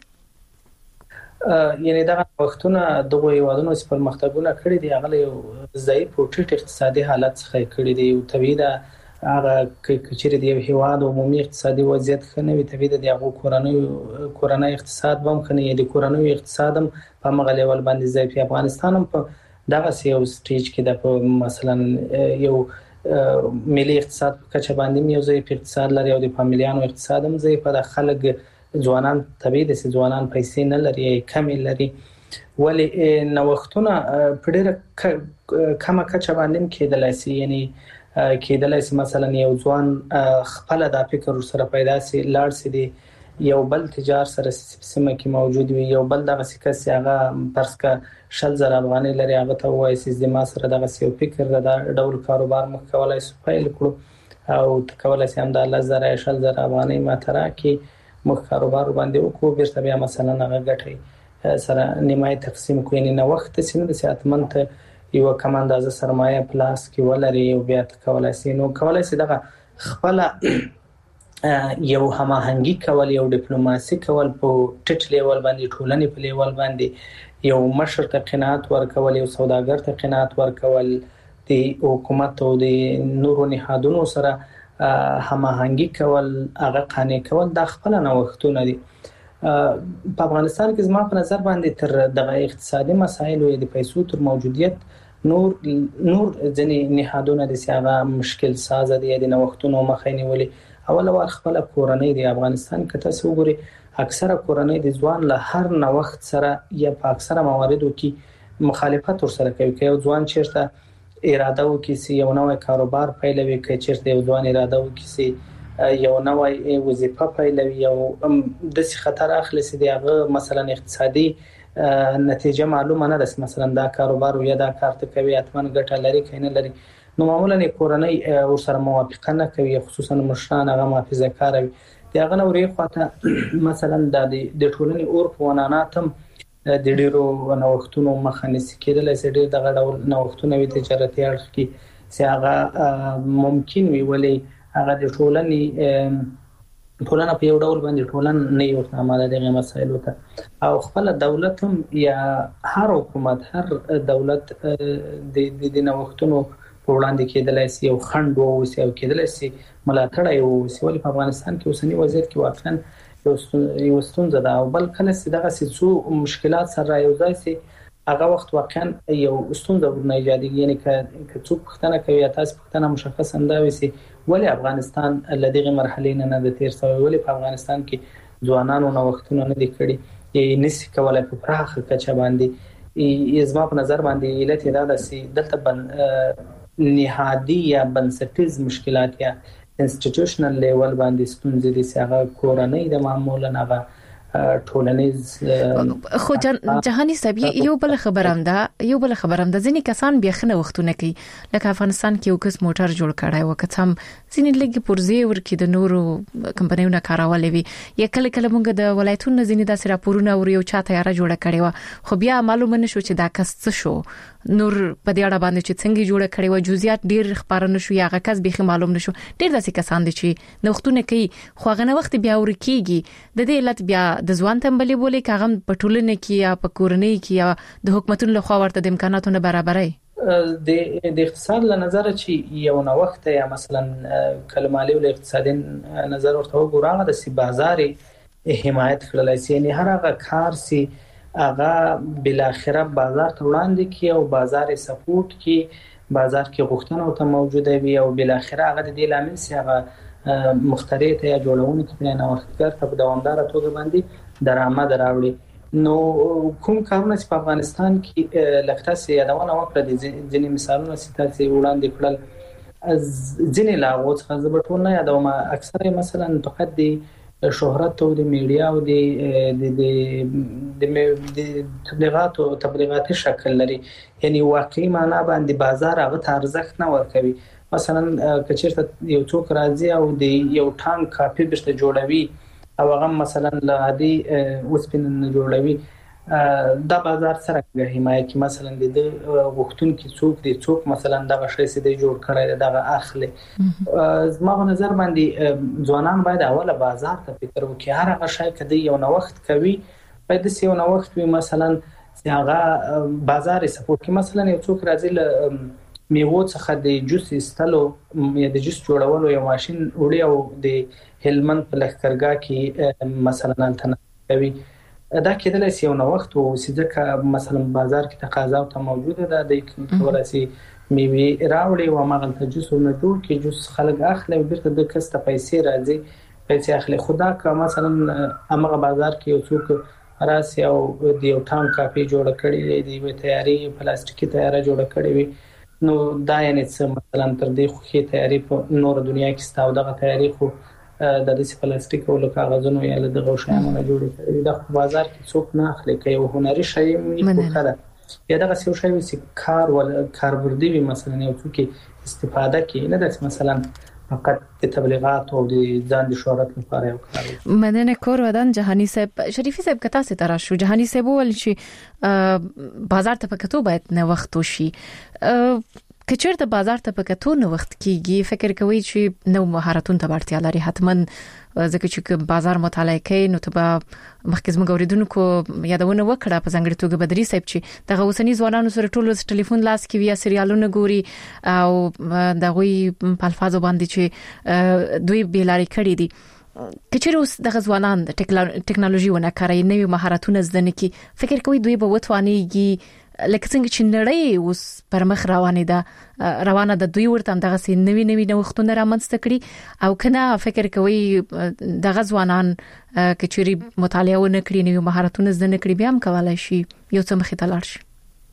یعنی دا وختونه دغه یوادونو چې پرمختګونه کړی دی هغه یو ضعیف او ټیټ اقتصادي حالت څخه کړی دی او طبيعي دا هغه کچېره دی هیواد عمومي اقتصادي وضعیت خنه وي طبيعي د هغه کورنۍ کورنۍ اقتصاد هم خنه دی کورنۍ اقتصاد هم په مغه لیول باندې ضعیف. افغانستان هم په دغه یو سټیج کې د مثلا یو ملي اقتصاد کچه باندې یو ضعیف اقتصاد لري او د فامیلیانو اقتصاد هم ضعیف د خلک ځوانان طبيعي د ځوانان پیسې نه لري کم لري ولی نوښتونه په ډېر کمه کچه باندې کېدلای شي. یعنی کېدلای شي مثلا یو ځوان خپل د فکر سره پیدا سي لاړ سي دی یو بل تجار سره سیمه کې موجود وي یو بل دغه سکه هغه پرسکه شل زره افغانۍ لري هغه ته وایي چې د ما سره دغه یو فکر د ډول کاروبار مخ کولای شي فایل کړو او کولای شي هم د الله زره شل زره افغانۍ ماتره کې مخ کاروبار باندې وکړو بیرته بیا مثلا هغه ګټي سره نیمای تقسیم کوي نه وخت سینه د ساتمن ته یو کم اندازه سرمایه پلاس کې ولري او بیا کولای شي نو کولای شي دغه خپل یو هماهنګي کول یو ډیپلوماسي کول په ټټ لیول باندې ټولنې په لیول باندې یو مشر ته قناعت ورکول یو سوداګر ته قناعت ورکول د حکومت او د نورو نهادونو سره هماهنګي کول هغه قانع کول د خپل نوښتونه دي. په افغانستان کې زما په نظر باندې تر دغه اقتصادي مسایل او د پیسو تر موجودیت نور نور ځنې نهادونه د سیاغه مشکل ساز دي د نوښتونو مخه نیولي. اول اول خپل کورنۍ د افغانستان کې تاسو وګورئ اکثره کورنۍ د ځوان له هر نوښت سره یا په اکثره مواردو کې مخالفت ورسره کوي چې ځوان چیرته اراده وکړي چې یو نوې کاروبار پیلوي چې چیرته یو ځوان اراده وکړي چې یو نوې وظیفه پیلوي او د څه خطر اخلي چې دغه مثلا اقتصادي نتیجه معلومه نه ده مثلا دا کاروبار یا دا کار ته کوي اتمن ګټه لري کینه لري نو معمولا کورنۍ ورسره موافقه نه کوي خصوصا مشران هغه محافظه کار وي دغه نورې خواته مثلا د ټولنې اور په ونانات هم د ډیرو نوښتونو مخه نیسي کېدل چې ډیر دغه ډول نوښتونه وي تجارتي اړخ کې چې هغه ممکن وي ولی هغه د ټولنې ټولنه په یو ډول باندې ټولنه نه یو عمله دغه مسایل ته او خپل دولت هم یا هر حکومت هر دولت د د نوښتونو په وړاندې کېدلای شي او خند وو او کېدلای شي ملاتړ یو سیول په افغانستان کې اوسنی وضعیت کې واقعا یو ستونزه ده او بل کله چې دغه څو مشکلات سره یو ځای سي هغه وخت واقعا یو ستونزه ورنه ایجادېږي. یعنی که څوک پوښتنه کوي تاسو پوښتنه مشخص انداوي سي ولی افغانستان لدغه مرحله نه نه تیر شوی ولی په افغانستان کې ځوانانو نوښتونه نه دي کړي یې نسی کولای په پراخه کچه باندې یزما په نظر باندې علت دا ده چې دلته بن نهادي یا بنسټیز مشکلات یا انسټیټیوشنل لیول باندې ستونزې دي چې هغه کورنۍ د معمولا هغه ټولنیز خو جهاني صاحب یو بل خبرم ده یو بل خبرم ده ځینې کسان بیا خنه وختونه کوي لکه افغانستان کې یو کس موټر جوړ کړای وکړ هم ځینې لګي پرځي ورکې د نورو کمپنیونو کارولې وي یا کله کله موږ د ولایتونو ځینې داسې راپورونه ور یو چا تیار جوړ کړی و خو بیا معلومه نشو چې دا کس څه شو نور په دې اړه باندې چې څنګه جوړ کړی و جزئیات ډیر خبرونه شو یا غکس به معلوم نشو ډیر داسې کسان دي چې نوښتونه کوي خو هغه نه وخت بیا ورکیږي د دې علت بیا د ځوان تنبلي بولي کاغم په ټولنه کې یا په کورنۍ کې یا د حکومتونو لخوا ورته د امکاناتو نه برابرای. د د اقتصاد له نظر چې یو نو وخت یا مثلا کلمالي ول اقتصادي نظر ورته وګورغه د سی بازاري حمایت کړلای شي، یعنی هر هغه کار سي هغه بل اخره بازار ته وړاندې کی او بازار سپورټ کی، بازار کې غوښتنه ته موجوده وي او بل اخره هغه د دې لامل سي هغه مخترع ته یا جوړونکو په نوښتګر په دوامدار توګه باندې درآمد راوړي. نو کوم کارونه چې په افغانستان کې لکه تاسو یادونه وکړه د ځینې مثالونه چې تاسو وړاندې کړل، ځینې لاغو څخه زه به ټول نه یادوم، اکثره مثلا فقط د شهرت او د میډیا او د د د تبلیغات او تبلیغاتي شکل لري، یعنی واقعي معنا باندې بازار هغه ته ارزښت نه ورکوي. مثلا کچېرته یو څوک راځي او د یو ټانک کاپي برته جوړوي او هغه مثلا له عادي اوسپن نه جوړوي، دا بازار سره کوي حمایت کی مثلا د وختون کې څوک دی څوک مثلا دغه شی سي دی جوړ کړی دغه اخلي. زما په نظر باندې ځوانان باید اوله بازار ته فکر وکړي، هر هغه شی کدی یو نو وخت کوي باید د یو نو وخت وي، مثلا هغه بازار سپورټ کې مثلا یو څوک راځي له میوه څخه د جوس استلو یا د جوس جوړولو یو ماشين وړي او د هلمند په لښکرګاه کې مثلا التنه کوي، دا کېدل شي یو نو وخت او چې مثلا بازار کې تقاضا او موجوده ده د ورسي میوه راوړي او مغلطه جوس نه جوړ کې جوس خلک اخلي او بیرته د کسته پیسې راځي پیسې اخلي. خدا که مثلا امغه بازار کې یو څوک راسي او د یو ټام کاپي جوړ کړي دی وي تیاری پلاستیکي تیاری جوړ کړي وي، نو دا یعنی څه مثلا تر دې خو هي تیاری په نور دنیا کې ستاو دغه تیاری خو د دې پلاستیک او کاغذونو یا د غوښانو نه جوړ کړي، د بازار کې څوک نه اخلي کوي او هنري شی یې وکړه یا دغه څه شی چې کار ول کاربردي وي مثلا یو څوک استفاده کوي، نه د مثلا فقط د تبلیغات او د ځان د شهرت لپاره یو کار. مننه کور ودان جهانی صاحب. شریفي صاحب کتا سي ترا شو جهانی صاحب ول چې بازار ته پکتو باید نه وخت وشي، کچېرته بازار ته پکتو نه وخت کیږي، فکر کوي چې نو مهارتونه ته اړتیا لري حتمن، ځکه چې بازار مطالعه کوي نو ته مخکې زموږ اوریدونکو یادونه وکړه په ځانګړي توګه بدري صاحب چې دغه اوسنی ځوانانو سره ټول ټلیفون لاس کې وي سریالونه ګوري او دغه په الفاظو باندې چې دوی بیلاری کړی دي. کچېر اوس دغه ځوانان د ټیکنالوژي ونه کاروي، نوې مهارتونه زده نه کی، فکر کوي دوی به وتوانيږي لکه څنګه چې نړۍ اوس پر مخ روانه ده روانه ده دوی ورته دغه سي نوې نوې نوښتونه رامنځته کړي او کنه فکر کوي دغه ځوانان کچېری مطالعه ونه کړي نوې مهارتونه زده نه کړي بیا هم کولای شي یو څه مخې ته لاړ شي.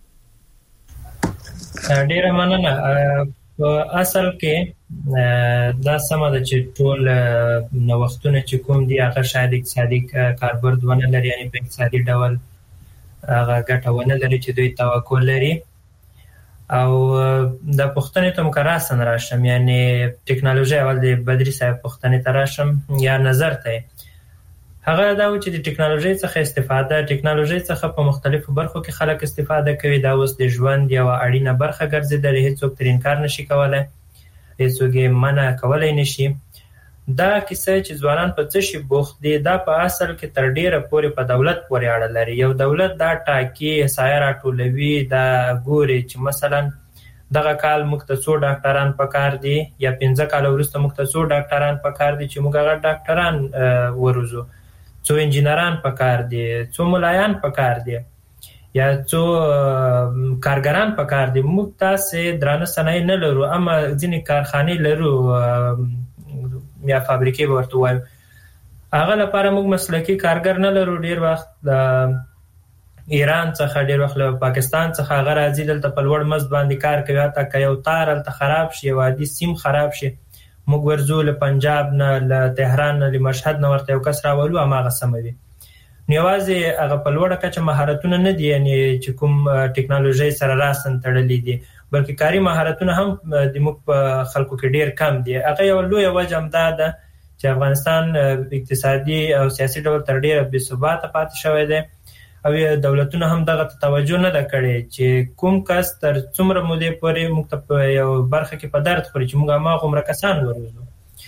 ډیره مننه. په اصل کې دا سم ده چې ټول نوښتونه چې کوم دي هغه شاید اقتصادي کاربرد ونه لري، یعنی په اقتصادي ډول هغه ګټونه لري چې دوی توقع لري. او د پښتنې ته مکراسن راشم، یعنی ټیکنالوژي اول د بدري صاحب پښتنې ته راشم یا نظر ته هغه دا و چې د ټیکنالوژي څخه استفاده ټیکنالوژي څخه په مختلفو برخو کې خلک استفاده کوي، دا اوس د ژوند یو اړینه برخه ګرځیدلې، هیڅوک تر انکار نشي کولای، هیڅوک یې منع کولای نشي. دا کیسه چې ځوانان په څه شي بوخت دي دا په اصل کې تر ډیره پورې په دولت پورې اړه لري. یو دولت دا ټاکي سایه راټولوي، دا ګوري چې مثلا دغه کال موږ ته څو ډاکټران پکار دي یا پنځه کال وروسته موږ ته څو ډاکټران پکار دي چې موږ هغه ډاکټران وروزو، څو انجینران پکار دي، څو ملایان پکار دي یا څو کارګران پکار دي. موږ تاسو درانه صنایع نه لرو، اما ځینې کارخانې لرو یا فابریکې ورته وایو، هغه لپاره موږ مسلکي کارګر نه لرو. ډیر وخت د ایران څخه ډیر وخت له پاکستان څخه هغه راځي دلته په لوړ مزد باندې کار کوي، حتی که یو تار هلته خراب شي، یو عادي سیم خراب شي، موږ ورځو له پنجاب نه له تهران نه له مشهد نه ورته یو کس راولو هماغه سموي. نو یوازې هغه په لوړه کچه مهارتونه نه دي یعنی چې کوم ټیکنالوژي سره راسن تړلې دي، بلکې کاري مهارتونه هم د موږ په خلکو کې ډیر کم دي. هغه یو لوی وجه هم دا ده چې افغانستان اقتصادي او سیاسي ډول تر ډیره بې ثباته پاتې شوی دی او دولتونه هم دغه توجه نه ده کړې چې کوم کس تر څومره مودې پورې موږ ته په یو برخه کې په درد خوري چې موږ هغه عمر کسان وروزو.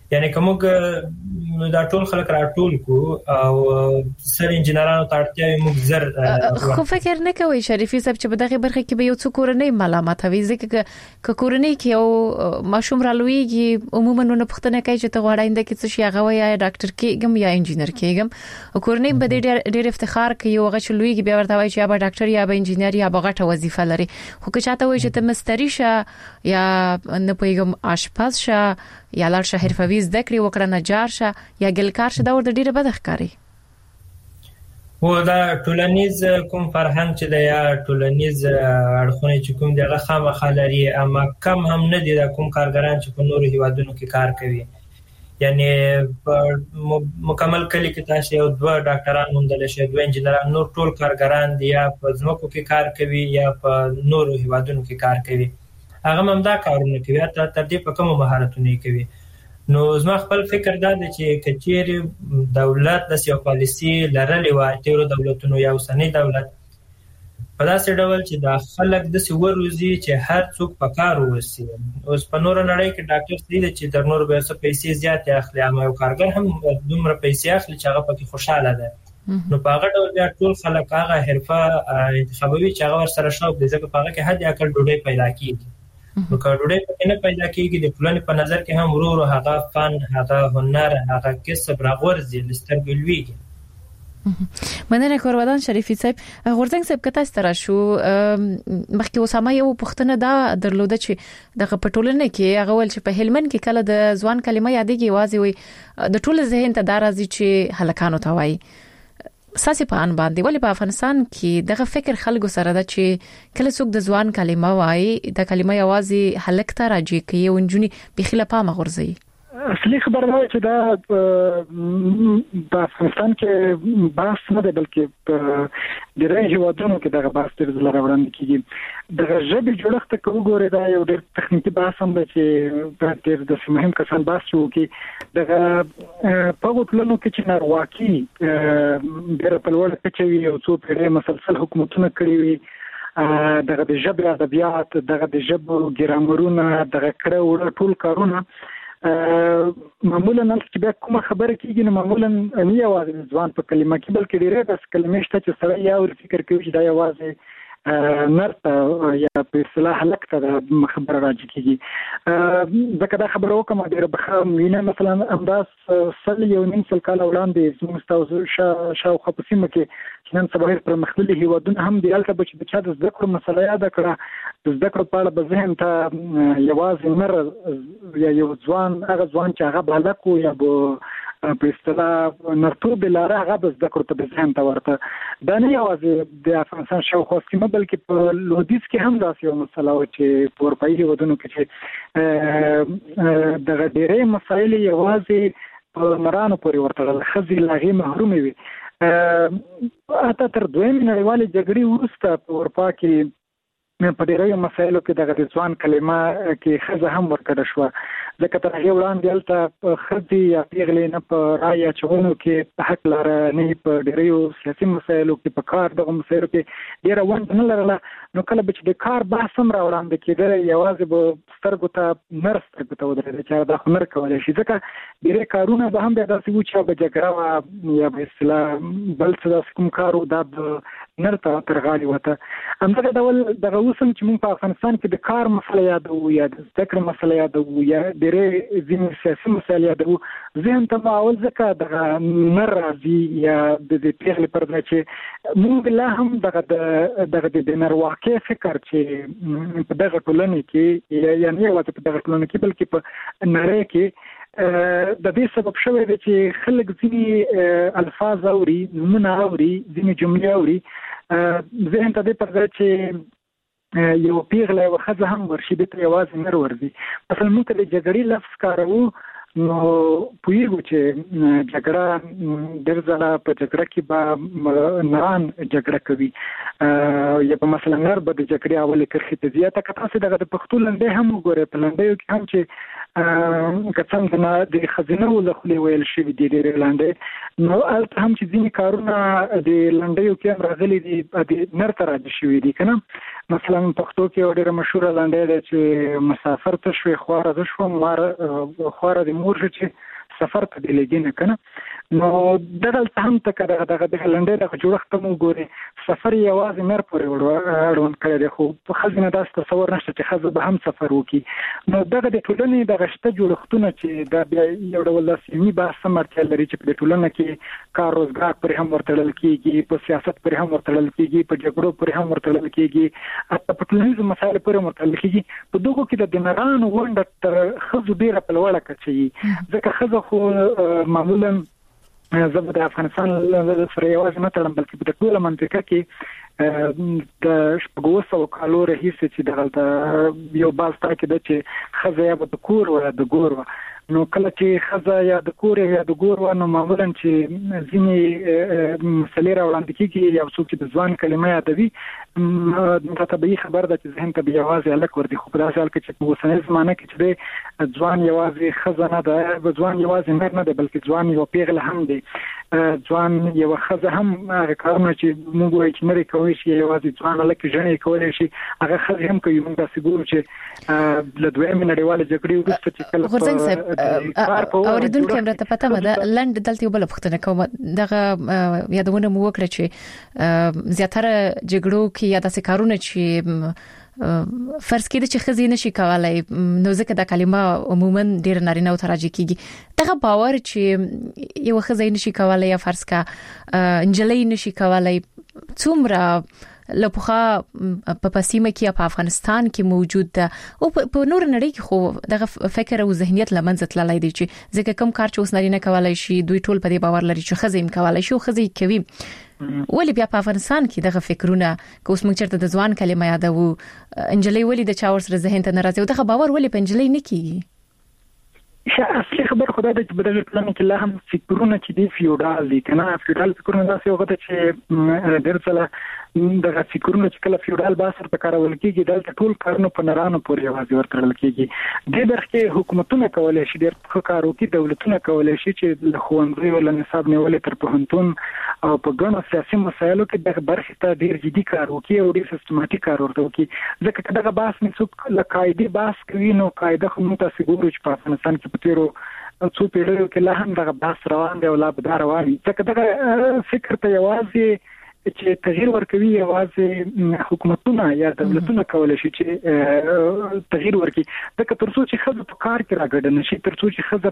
یعنی کومه دا ټول خلک راټول کو او سر انجنیرانو ته اړتیا موږ زر خو فکر نه کوي شریفي صاحب چې په دغه برخه کې به یو څو کورنۍ ملامت وي ځکه ک کورنۍ کې یو ماشوم رالويږي عموما نو پښتنه کوي چې ته غواړې د کې څه شي هغه یا ډاکټر کېږم یا انجنیر کېږم او کورنۍ به ډېر ډېر افتخار کوي او هغه چې لویږي بیا ورته وایي چې یا به ډاکټر یا به انجنیر یا به غټه وظیفه لري خو که چاته وایي چې ته مستری شه یا نه پوهیږم آشپز شه یا لار شهر فویز ذکر وکړه نجار شه یا ګلکار شه دا ورته ډیره بد ښکاري. و دا ټولنیز کوم فرهنګ چې د یا ټولنیز اړخونه چې کوم دغه خامخا لري اما کم هم نه دي د کوم کارګران چې په نورو هیوادونو کې کار کوي. یعنی مکمل کلی کې تاسو یو دوه ډاکټران موندل شي دوه انجنیران نور ټول کارګران دي یا په ځمکو کې کار کوي یا په نورو هیوادونو کې کار کوي. هغه هم دا کارونه کوي تر دې په کوم مهارتونه کوي. نو زما خپل فکر دا دی چې کچېری دولت د سیاسي پالیسي لرلې و تیرو دولتونو یا اوسنۍ دولت په داسې ډول چې د خلک د سیور روزي چې هر څوک په کار وسی اوس په نور نړۍ کې ډاکټر سړي چې در نور به څه پیسې زیات اخلي اما یو کارګر هم دومره پیسې اخلي چې هغه پکې خوشاله ده. نو په هغه ډول بیا ټول خلک هغه حرفه انتخابوي چې هغه سره شوق دي ځکه په هغه کې حد اقل ډوډۍ پیدا کیږي. نو کډوډۍ په نه پیدا کیږي د ټولنې په نظر کې هم ورو ورو هغه فن هغه هنر هغه کسب راغورځي لستر ګلويږي. مننه کورودان شریفي صاحب. غورځنګ صاحب کته ستاره شو مخکې اسامه یو پښتنه دا درلوده چې د پټولنه کې هغه ول چې په هلمند کې کله د ځوان کلمه یادېږي وازي وي د ټول ذهن ته درازي چې هلکانو ته وایي ساسي په ان باندې ولې په افغانستان کې دغه فکر خلکو سره ده چې کله څوک د ځوان کلمه وایي د کلمه یوازي هلک ته راځي کوي او انجونی بخیله پامه غورځي. اصلي خبره ده چې دا په افغانستان کې بحث نه دی بلکې په ډېرې هیوادونو کې دغه بحث تر ځله وړاندې کیږي. دغه ژبې جوړښت ته وګورئ دا یو ډېر تخنیکی بحث هم دی چې په ډېر د مهم کسان بحث وکړي. دغه په ټولنو کې چې نارواکي ډېر په لوړه کچه وي او څو پیړۍ مسلسل حکومتونه کړي وي دغه د ژبې ادبیات دغه د ژبو ګرامرونه دغه کړه وړه ټول کارونه معمولا چې بیا کومه خبره کیږي نو معمولا نه یوازې ځوان په کلمه کې بلکې ډېرې بس کلمې شته چې سړی یا ور فکر کوي چې دا یوازې نرته یا په اصطلاح لکته د خبره راځي کیږي. ځکه دا خبره وکم ډېر بخا مینه مثلا امداس سل یو نیم سل کال وړاندې زموږ تاسو شاوخوا په سیمه کې چې نن سبا پر مختلفي هیوادونه هم دی البته چې د چا د ذکر مسله یاد کړه د ذکر په اړه به ذهن ته یوازې مر یا یو ځوان هغه ځوان چې هغه بالکو یا به په اصطلاح نرتوب لاره هغه به ذکر ته به ذهن ته ورته دا نه یوازې د افغانستان شاوخوا سیمه بلکې په لویدیځ کې هم داسې یو مسله و چې په اروپایي هیوادونو کې چې دغه ډېرې مسایل یوازې په مرانو پورې ورته ښځې له هغې محرومې وي. حتی تر دویمې نړیوالې جګړې وروسته په اروپا کې په ډېرو مسایلو کې دغه د ځوان کلمه کې ښځه هم ورکړه شوه ځکه تر هغې وړاندې هلته ښځې یا پیغلې نه په رایې اچولو کې په حق لره نه په ډېرو سیاسي مسایلو کې په کار دغه مسایلو کې ډېره ونډه نه لرله. نو کله به چې د کار بحث هم راوړاندې کېده یوازې به سترګو ته نر سترګو ته ودرېده چې دا خو نر کولی شي ځکه ډېرې کارونه به هم بیا داسې وو چې به جګړه وه یا به اصطلاح بل څه داسې کوم کار و دا به نر ته تر غاړې وته. همدغه ډول دغه اوس هم چې موږ په افغانستان کې د کار مسله یادوو یا د زده کړې مسله یادوو یا ډېرې ځینې سیاسي مسایل یادوو ذهن ته به اول ځکه دغه نه راځي یا د دې پیغلې پر ځای چې موږ لا هم دغه دغه د نارواکۍ فکر چې په دغه ټولنې کې یا نه یوازې په دغه ټولنه کې بلکې په نړۍ کې د دې سبب شوی دی چې خلک ځینې الفاظ اوري نومونه اوري ځینې جملې اوري ذهن ته دې پر ځای چې یو پیغله یوه ښځه هم ورشي دې ته یوازې نر ورځي. مثلا موږ ته د جګړې لفظ کاروو نو پوهیږو چې جګړه ډېر ځله په جګړه کې به نران جګړه کوي یا په مثلا نر به د جګړې اولې کرښې ته ځي یا که تاسې دغه د پښتو لنډۍ هم وګورئ په لنډیو کې هم چې که څنګه د ښځینهو له خولې ویل شوي دي ډېرې لنډۍ نو هلته هم چې ځینې کارونه د لنډیو کې هم راغلي دي د نر ته راځي شوي دي که نه مثلا پښتو کې ډېر مشهور لنډۍ ده چې مسافر ته شوي خواره د شو مار خواره د مور چې سفر ته دی لګینه کنه نو دغه هم ته کړه دغه د لنډۍ د جوړښت مو ګوري سفر یوازې مر پورې وړون کړی دی خو په خزینه داس تصور نشته چې خزه به هم سفر وکړي نو دغه د ټولنې د غشته جوړښتونه چې دا یو ډول سیمي بحث مرته لري چې په ټولنه کې کار روزګار پر هم ورتړل کیږي په سیاست پر هم ورتړل کیږي په جګړو پر هم ورتړل کیږي حتی په ټولنیزو مسایلو پر هم ورتړل کیږي په دغه کې د دمرانو ونډه تر خزو ډیره په لوړه کچي ځکه خزه خو معمولا زبر د افغانستان سره یوازې نه تړم بلکې په ټوله منطقه کې د شپږو سوو کالو راهیسې چې دغه یو باز تاکي د چې خزه یا د کور و د ګور و نو کله چې خزه یا د کور یا د ګور و نو معمولا چې ځینې مسلې راوړاندې کیږي یا څوک د ځوان کلمه یادوي نو طبيعي خبر ده چې ذهن ته بیا یوازې الک ورته خو په داسې حال کې چې په اوسنۍ زمانه کې چې ځوان یوازې خزه نه ده ځوان یوازې مر نه ده بلکې ځوان یو پیغله هم دی ځوان یو خزه هم هغه کارونه چې موږ وایو چې مری کوي چې یوازې ځوان الک ژنې کولای شي هغه خزه هم کوي موږ تاسو ګورو چې د دویمه نړیواله جګړې وروسته چې کله اوریدونکو هم راته پته ده لند دلته یو بل پښتنه کوم دغه یادونه مو وکړه چې زیاتره جګړو کې یا داسې کارونه چې فرض کړي چې خزینه شي کولای نو ځکه د کلمه عموما ډیر نارینه او تراجی کیږي دغه باور چې یو خزینه شي کولای یا فرض کا انجلۍ نشي کولای څومره لپخه په پسیمه کې په افغانستان کې موجود ده او په نور نړۍ کې خو دغه فکر او ذهنیت لمنځه تللی دی چې ځکه کوم کار چې اوس نارینه کولای شي دوی ټول په دې باور لري چې خزیم کولای شي او خزي کوي ولی بیا په افغانستان کې دغه فکرونه که اوس موږ چرته د ځوان کلمه یادو انجلۍ ولی د چا ور سره ذهن ته ناراضي او دغه باور ولی په انجلۍ نه کیږي شه اصلي خبر خدای دې په دغه پلان کې لا هم فکرونه چې دی فیوډال دي کنه فیوډال فکرونه داسې وخت چې درڅله دغه فکرونه چې کله فیوډال باسر په کارول کېږي دلته ټول کارونه په نرانو پورې یوازې ورتړل کېږي د برخه کې حکومتونه کولای شي ډېر ښه کار وکړي دولتونه کولای شي چې له ښوونځي ول نصاب نیول تر پوهنتون او په ګڼو سیاسي مسایلو کې دغه برخه ته ډېر جدي کار وکړي او ډېر سیستماتیک کار ورته وکړي ځکه دغه باس نه له قاعده باس کوي نو قاعده خو موږ تاسو ګورو چې په افغانستان کې په تیرو څو پیړیو کې لا هم دغه باس روان دی او لا به روان وي ځکه دغه فکر ته یوازې چې تغییر ورکوي یوازې حکومتونه یا دولتونه کولای شي چې تغییر ورکړي ځکه ترڅو چې خزه په کار کې راګډ نشي ترڅو چې خزه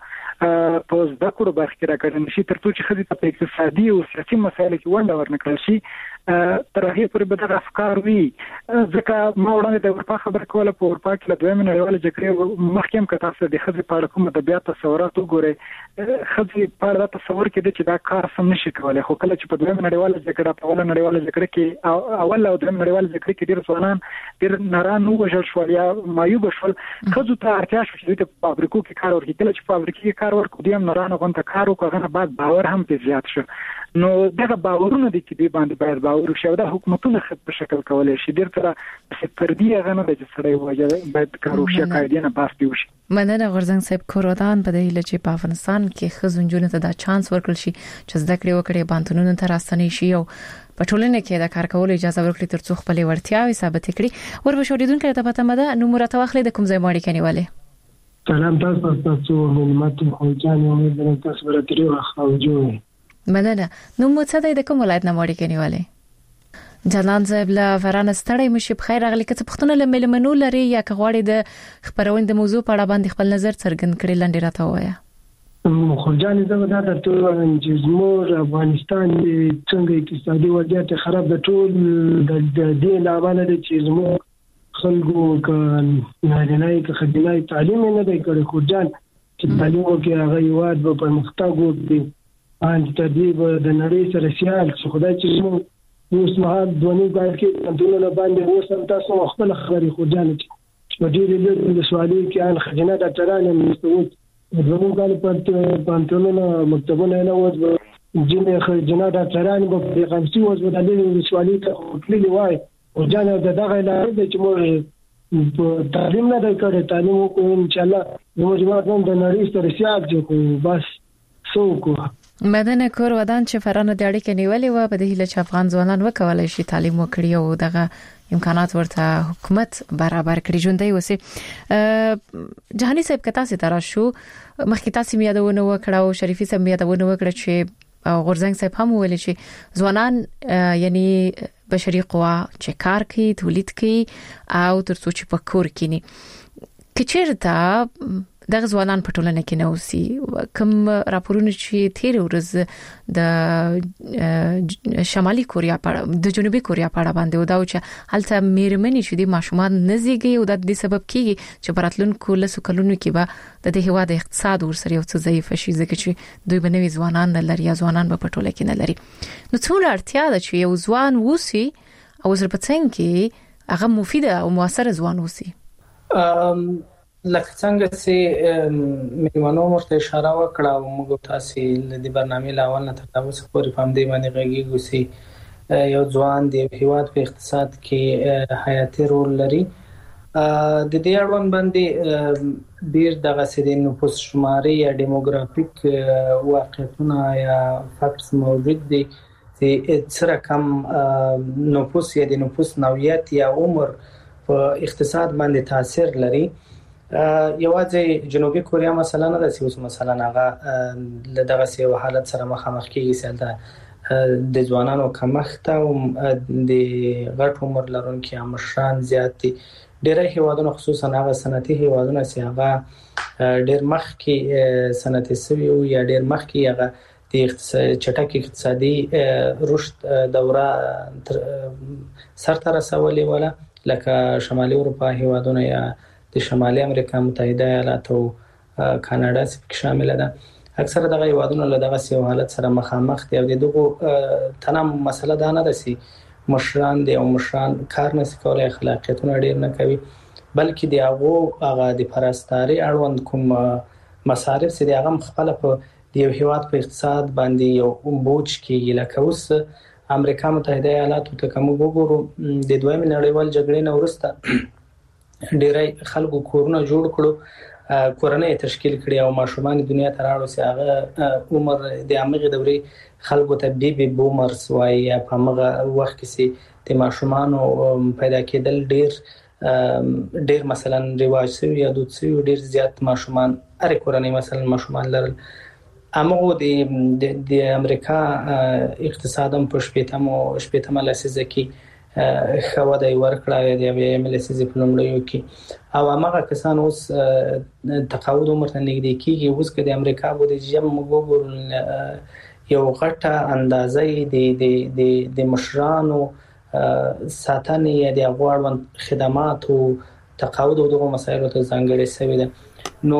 په په زده کړو برخه کې راګډ نشي ترڅو چې خزه په اقتصادي او سیاسي مسایلو کې ونډه ورنکړل شي تر هغه پورې به د افکار وي ځکه ما وړاندې د اروپا خبر کوله په اروپا کې له دویمه نړیواله جګړې مخکې هم کتاب د خزه په اړه کوم د بیا تصورات وګورئ خزه په اړه تصور کې چې دا کار سم نشي کولای خو کله چې په دویمه نړیواله جګړه په اوله نړیواله جګړه کې اول او دویمه نړیواله جګړه کې ډېر ځوانان ډېر ناران وژل شول یا مایوب شول خزه ته اړتیا شو چې په فابریکو کې کار وکړي کله چې فابریکې کې کار وکړي دیم ناران غونډه کار وکړي هغه بعد باور هم په زیات شو نو دغه باورونه دي چې دوی باندې باید باور وشي او د حکومتونو خد په شکل کولای شي ډېر تر فردي هغه نه د سړی وایي باید کار وشي قاعده نه باس دی وشي مننه غرزنګ صاحب کورودان په دې لچې په افغانستان کې خزونجونه ته دا چانس ورکړل شي چې زده کړې وکړي بانتونونو ته راستنی شي او په ټولنه کې د کار کولو اجازه ورکړي ترڅو خپل ورتیاوي ثابت کړي ور بشوریدونکو ته پته مده نو مرته واخلې د کوم ځای ماړي کنيواله سلام تاسو تاسو معلومات خو ځان یو مې تاسو ورته راخاوجو مننه نو مو څه د کوم ولایت نه ماړي کنيواله جلان زب لا ورانه ستړی مشي بخیر راغلی که څه پښتون له ملمنو لري یا کغواړي د خبرون د موضوع په اړه باندې خپل نظر څرګند کړي لاندې راته وایا خلجان زه دا د ټول چې زموږ افغانستان څنګه اقتصادي وضعیت خراب د ټول د دې لامل دي چې زموږ خلکو ک نارینه ک خدمای تعلیم نه دی کړی خلجان چې تعلیم کې هغه یواد په مختګ وکړي ان تدریب د نړۍ سره سیال څه خدای چې موږ اوس مهال دونی ګال کې دونه باندې اوس تاسو خپل خبري خو ځان چې په دې لږ د سوالي کې ان خزانه ډاکټرانو مستوت زموږ ګال په پانتونونو مکتبونه نه وځي جنې خزانه ډاکټرانو په غمسي وځي د دې سوالي ته خپل وای او ځان د دغه لاره چې موږ تعلیم نه دی کړی تعلیم کو ان شاء الله موږ جواب د نړۍ سره سیال چې بس سوکو مدنه کور ودان چې فرانه د اړیکې نیولې و په دې هله چې افغان ځوانان وکولای شي تعلیم وکړي او دغه امکانات ورته حکومت برابر کړی ژوندۍ وسی. جهاني صاحب کتا سي تر شو مخکې تاسو مې یادونه وکړه او شریفي صاحب مې یادونه وکړه چې غورزنګ صاحب هم ویل چې ځوانان یعنی بشري قوا چې کار کوي تولید کوي او ترڅو چې په کور کې ني کچېرته دغه ځوانان په ټولنه کې نه اوسي. کوم راپورونه چې تیر ورځ د شمالي کوریا په د جنوبي کوریا په اړه باندې ودا چې هلته میرمنې چې د ماشومان نزيږي او د دې سبب کیږي چې براتلونکو لسو کلونو کې به د دې هوا د اقتصاد ورسره یو څه ضعیف شي ځکه چې دوی بنوي ځوانان نه لري یا ځوانان په ټوله کې نه لري. نو څومره اړتیا ده چې یو ځوان وسی او زرپڅنګ کې هغه مفید او موثر ځوان وسی. لکه څنګه چې میمنو مرته اشاره وکړه او موږ تاسو د برنامه لاول نه تر اوسه پورې پام دی باندې غږیږو چې یو ځوان د هیواد په اقتصاد کې حیاتي رول لري. د دې اړوند باندې ډیر دغه سې د نفوس شماري یا دیموګرافیک واقعیتونه یا فاکټس موجود دي چې څه رقم نفوس یا د نفوس نوعیت یا عمر په اقتصاد باندې تاثیر لري. یوازې جنوبي کوریا مثلا نه داسې اوس مثلا هغه دغه سي حالت سره مخامخ کیږي چې د ځوانانو کمښت او د غټ عمر لرونکو مشران زیات دي. ډېر هیوادونه خصوصا هغه صنعتي هیوادونه چې هغه ډېر مخکې صنعتي سوي او یا ډېر مخکې هغه د چټک اقتصادي رشد دوره سرته رسولې ولا لکه شمالي اروپا هیوادونه یا د شمالي امریکا متحده ایالات او کاناډا چې شامل ده. اکثره دغه هیوادونه له دغه سیو حالت سره مخامخ دي او دغه تنام مسله دا نه ده چې مشران دي او مشران کار نه کولای خلاقیتونه ډیر نه کوي بلکې دی هغه هغه د پرستاري اړوند کوم مصارف چې هغه خپل په د هیواد په اقتصاد باندې یو بوج کې لکه اوس امریکا متحده ایالات ته کوم وګورو د دویم نړیوال جګړې نه ورسته ډیری خلکو کورونه جوړ کړو کورونه تشکیل کړي او ماشومان دنیا ته راړو چې هغه عمر د امغه دورې خلکو ته بي بي بومرز وایي په هغه وخت کې د ماشومان پیدا کېدل ډیر ډیر مثلا رواج شوی یا دود شوی ډیر زیات ماشومان اره کورونه مثلا ماشومان لرل. امغه د د امریکا اقتصادم په شپېتمو شپېتمه لسیزه کې خواده ورکړه د بي ام ال سي په لومړیو کې او هغه کسان اوس تقاعد عمر ته نږدې کیږي. اوس کې د امریکا بودیجه موږ یو غټه اندازې د د د د مشرانو ساتنې د غوړوند خدمات او تقاعد او دغه مسایلو ته ځانګړې شوی ده. نو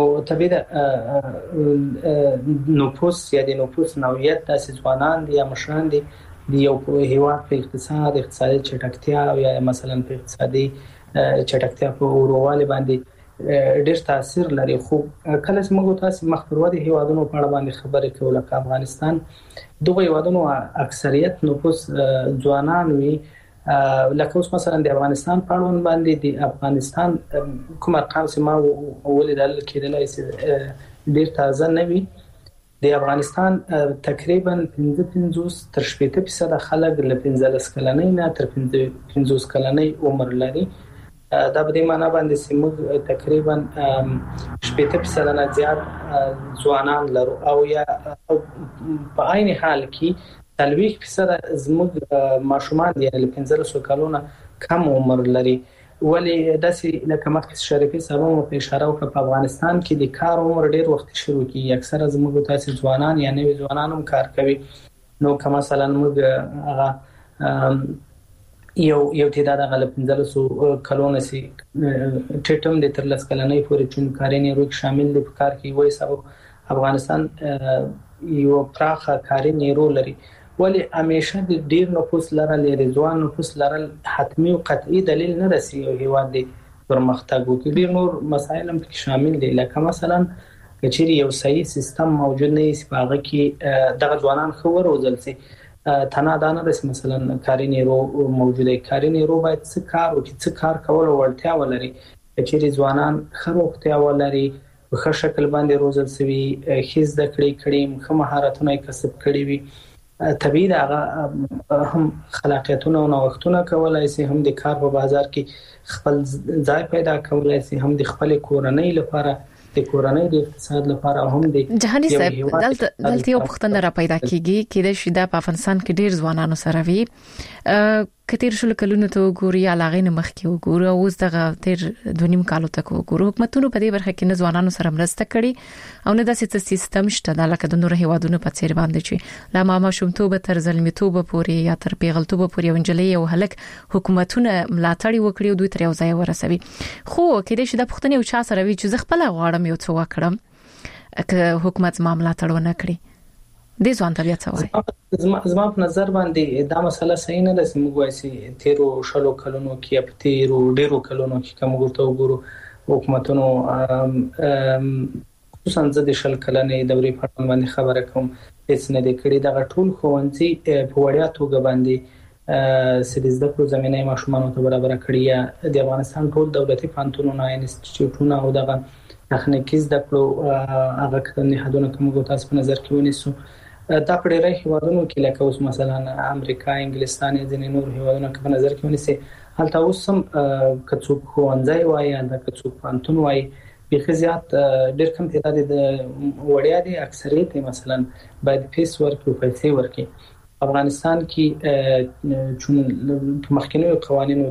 طبيعي نفوس یا د نفوس نوعیت د ځوانان دي یا مشران دي د یو هیواد په اقتصاد اقتصادي چټکتیا او یا مثلا په اقتصادي چټکتیا په اوروواله باندې ډېر تاثیر لري. خو کله چې موږ تاسو مخبرودي هیوادونو په اړه باندې خبرې کوو لکه افغانستان دغه هیوادونو اکثریت نفوس ځوانان وي لکه اوس مثلا د افغانستان په اړه باندې د افغانستان کوم ارقام چې ما ولیدل کېدل چې ډېر تازه نه وي. د افغانستان تقریبا پنځه پنځوس تر شپږ فیصد خلک له پنځلس کلنۍ نه تر پنځوس کلنۍ عمر لري. دا به د معنا باندې چې موږ تقریبا شپږ فیصد نه زیات ځوانان لرو او یا په عین حال کې څلوېښت فیصد زموږ ماشومان دي له پنځلس کلونو کم عمر لري. ولی داسې لکه مخکې شریفي صاحب مو په اشاره وکړه په افغانستان کې د کار عمر ډیر وخت شروع کیږي. اکثره زموږ تاسو ځوانان یا نوي ځوانان هم کار کوي. نو کوم مثلا موږ هغه یو یو تعداد غل پنځلس کلونه سي ټټم د تر لس کلنې پورې چې کاري نیرو شامل دي په کار کې وایي سبب افغانستان یو پراخه کاري نیرو لري. ولی همیشه د ډیر نفوس لرل د ځوان نفوس لرل حتمی او قطعي دلیل نه رسي او هیواد د پرمختګ او ډیر نور مسایل هم شامل دي لکه مثلا کچېری یو صحیح سیستم موجود نه وي په هغه کې دغه ځوانان خو وروزل سي تنه دانه رس مثلا کاري نیرو موجوده کاري نیرو باید څه کار او څه کار کول ورته ولري کچېری ځوانان خروختیا ولري په ښه شکل باندې روزل سوي هیڅ د کړي کړي مخه مهارتونه کسب کړي وي طبيعي هغه هم خلاقیتونه او نوښتونه کولای شي، هم د کار په بازار کې خپل ځای پیدا کولای شي، هم د خپل کورنۍ لپاره د کورنۍ د اقتصاد لپاره هم د جهاني صاحب دلته دلته یو پښتنه را پیدا کیږي کې د شیدا په افغانستان کې ډیر ځوانانو سره وي کتیر شل کلونو ته ګوري علاقه نه مخ کې وګورو اوس دغه تیر دونیم کالو ته وګورو حکومتونو په دې برخه کې نه ځوانانو سره مرسته کړي او نه داسې سیستم شته د لکه د نور هیوادونو په څیر باندې چې لا ماما شومتوب تر زلمیتوب پورې یا تر پیغلتوب پورې ونجلې او هلک حکومتونه ملاتړ وکړي او دوی تر یو ځای ورسوي. خو کې د شیدا پښتنه او چا سره وی چې خپل غواړم یو څه وکړم که حکومت ما ملاتړ ونه کړي د ځوان طبيعت سوای زما زما په نظر باندې دا مسله صحیح نه ده چې موږ وایي تیرو شلو کلونو کې په تیرو ډیرو کلونو کې کوم ورته وګورو حکومتونو خصوصا د شل کلنې دورې په اړه باندې خبره کوم هیڅ نه د کړي د ټول خوندې په وړیا توګه باندې سیده د کړو زمينه ماشومان ته برابر کړی د افغانستان ټول دولتي پانتونونه انسټیټیوټونه او دغه تخنیکی زده کړو هغه کړنې حدونه کوم تاسو په نظر کې ونیسو دا په ډیری هیوادونو کې لکه اوس مثلا امریکا انګلستان ځینې نور هیوادونو کې په نظر کې ونیسي هلته اوس هم کڅوب خوانځي وایي دا کڅوب پانتون وایي به زیات ډیر کم تعداد د وړیا دي اکثریت مثلا باید پیس ورکړي پیسې ورکړي افغانستان کې چون مخکنی قوانینو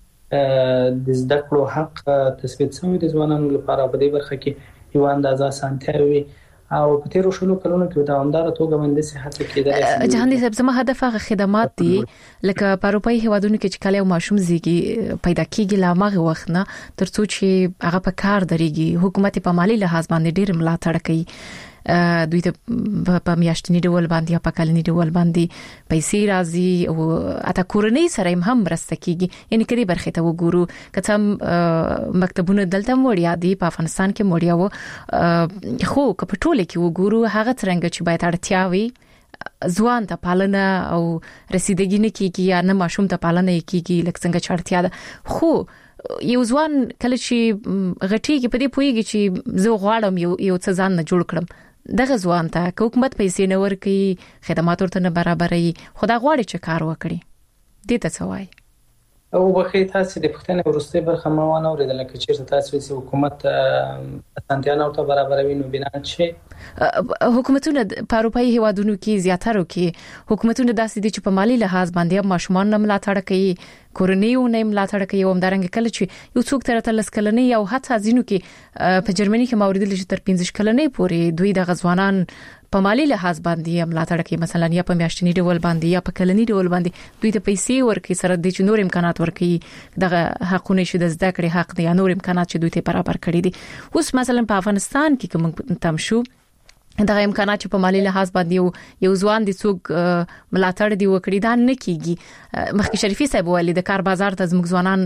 کې د زده کړو حق تثبیت شوی د ځوانانو لپاره په دې برخه کې یو اندازه سانتیاوي او په تیرو شلو کلونو کې دوامدار توګه باندې صحت کې د جهاني صاحب زما هدف هغه خدمات دي لکه په اروپאי هیوادونو کې چې کله یو ماشوم زیږي پیدا کیږي لا ماغه وخت نه ترڅو چې هغه په کار درېږي حکومت په مالی لحاظ باندې ډیر ملاتړ کوي دوی ته په میاشتنی ډول باندې یا په کلنی ډول باندې پیسې راځي او اته کورنۍ سره هم مرسته کیږي یعنی کړي برخه ته وګورو کته مکتبونه دلته وړیا دي په افغانستان کې وړیا وو خو په ټوله کې وګورو هغه څنګه چې باید اړتیا وي ځوان ته پالنه او رسیدګي نه کیږي یا نه ماشوم ته پالنه کیږي لکه څنګه چې اړتیا ده خو یو ځوان کله چې غټيږي په دې پويږي چې زه غواړم یو یو څه ځان نه جوړ کړم دغه ځوان ته حکومت پیسې نه ورکړي خدمات ورته نه برابرې خدا غواړي چې کار وکړي دې ته څه وایي او بخې تاسو د پښتنې ورسته برخه ما ونه اوریدل چې چیرته تاسو چې حکومت اسانتیانه ورته برابروي نو بنا چې حکومتونه په اروپאי هیوادونو کې زیاتره کې حکومتونه داسې دي چې په مالی لحاظ باندې ماشومان نه ملاتړ کوي کورنیو نه ملاتړ کوي او همدارنګه کله چې یو څوک تر تلس کلنې او حتی ځینو کې په جرمني کې موریدل چې تر پنځه کلنې پورې دوی د غزوانان په مالی لحاظ باندې ملاتړ کوي مثلا یا په میاشتنی ډول باندې یا په کلنی ډول باندې دوی ته پیسې ورکړي سره د نور امکانات ورکړي دغه حقونه شي د زده کړې حق دی یا نور امکانات چې دوی ته برابر کړي دي اوس مثلا په افغانستان کې کوم تم شو دغه امکانات چې په مالی لحاظ باندې یو ځوان د څوک ملاتړ دی وکړي دا نه کیږي مخکې شریفي صاحب ویلي د کار بازار ته زموږ ځوانان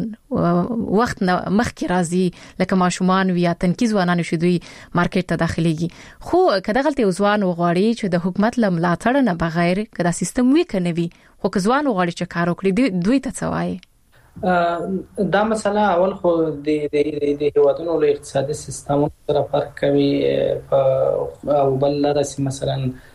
وخت مخکې راځي لکه ماشومان یا تنکي ځوانان شي دوی مارکیټ ته داخليږي خو کله غلطي ځوان وغواړي چې د حکومت له ملاتړ نه بغیر کدا سیستم وی کنوي خو که ځوان وغواړي چې کار وکړي دوی ته څه وایي دا مسله اول خو د د د هیوادونو له اقتصادي سیستمونو سره فرق کوي او بل لري مثلا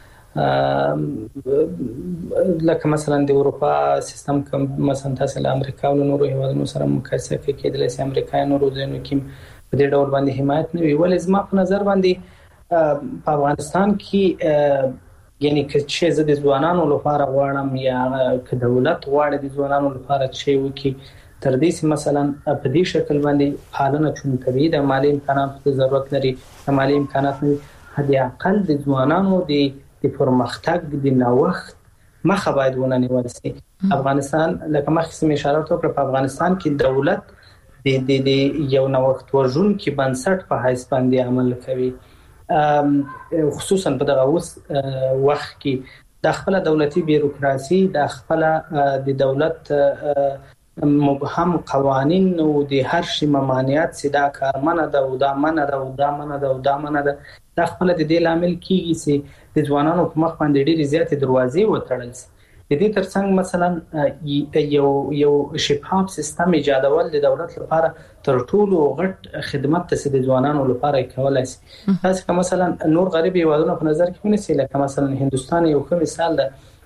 لکه مثلا د اروپا سیستم کوم مثلا تاسو له امریکا او نورو هیوادونو سره مقایسه کېدل چې امریکا نورو ځینو کې په دې ډول باندې حمایت نه وی ولې زما په نظر باندې په افغانستان کې یعنی که چې زه د ځوانانو لپاره غواړم یا که دولت غواړي د ځوانانو لپاره چې وکي تر دې چې مثلا په دې شکل باندې پالنه چون طبيعي د مالی امکاناتو ضرورت لري د مالی امکاناتو هدي اقل د ځوانانو د د پرمختګ د نوښت مخه باید ونه نیول شي افغانستان لکه مخکې سم اشاره وکړه په افغانستان کې دولت د د یو نوښت ورژونکو بنسټ په حیث باندې عمل کوي خصوصا په دغه اوس وخت کې د خپل دولتي بیروکراسي د خپل د دولت مبهم قوانين او د هر شي ممانعت سدا کارمنه د او د امنه د او د امنه د او د امنه د خپل د دې لامل کیږي چې د ځوانانو په مخ باندې ډېری زیاتې دروازې وتړل شي د دې ترڅنګ مثلا یو یو شفاف سیستم ایجادول د دولت لپاره تر ټولو غټ خدمت ته د ځوانانو لپاره کولای شي تاسو مثلا نور غریب هیوادونو په نظر کې ونیسئ لکه مثلا هندستان یو ښه مثال ده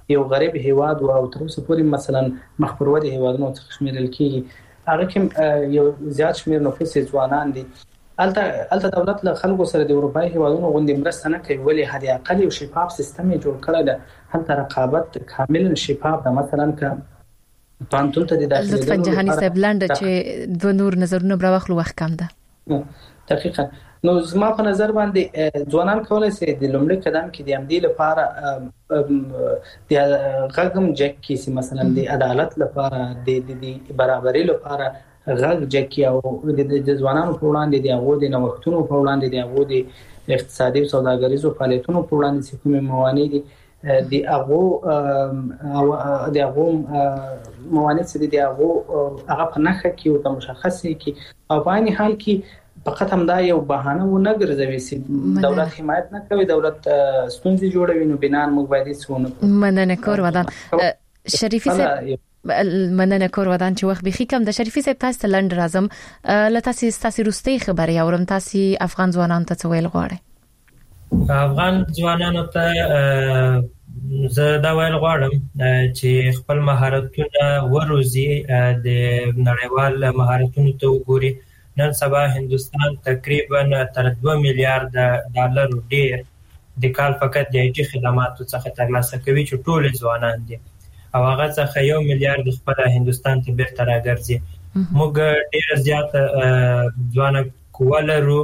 یو غریب هیواد او تر اوسه پورې مثلا مخبرود هیوادونو څخه شمیرل کیږي هغه کوم یو زیات شمیر نفوس ځوانان دي الته الته دولت له خلکو سره د اروپאי هیوادونو غونډې مرسته نه کوي ولې هدي اقل یو شفاف سیستم جوړ کړی ده هلته رقابت کامل شفاف ده مثلا ک پانتون ته د داخلي لطفا جهاني صاحب لاند چې دوه نور نظرونه بل وخت وخت کم ده دقیقاً نو زما په نظر باندې ځوانان کولای شي د لومړي قدم کې د امدی لپاره د غږم جک کیسي مثلا د عدالت لپاره د د برابرۍ لپاره غږ جک او د ځوانانو په وړاندې د هغو د نوښتونو په وړاندې د هغو د اقتصادي او سوداګریزو فعالیتونو په وړاندې چې کومې موانع دي د هغو د هغو موانع چې د هغو هغه په نښه کې او په مشخصه کې او په عین حال کې فقط هم دا یو بهانه و نه ګرځوي چې دولت حمایت نه کوي دولت ستونزې جوړوي نو بنان موږ باید څونه مننه کور ودان شریفي صاحب مننه کور ودان چې وخت بخي کم د شریفي صاحب تاسو لند راځم ل تاسو تاسو روستي خبري اورم تاسو افغان ځوانان ته ویل غواړي افغان ځوانانو ته زه دا ویل غواړم چې خپل مهارتونه وروزي د نړیوال مهارتونو ته وګوري نن سبا هندستان تقریبا تر دوه میلیارډ ډالر ډیر د کال فقط د آی ټي خدماتو څخه ترلاسه کوي چې ټول ځوانان دي او هغه څخه یو میلیارډ خپل هندستان ته بیرته راګرځي موږ ډیر زیات ځوان کولرو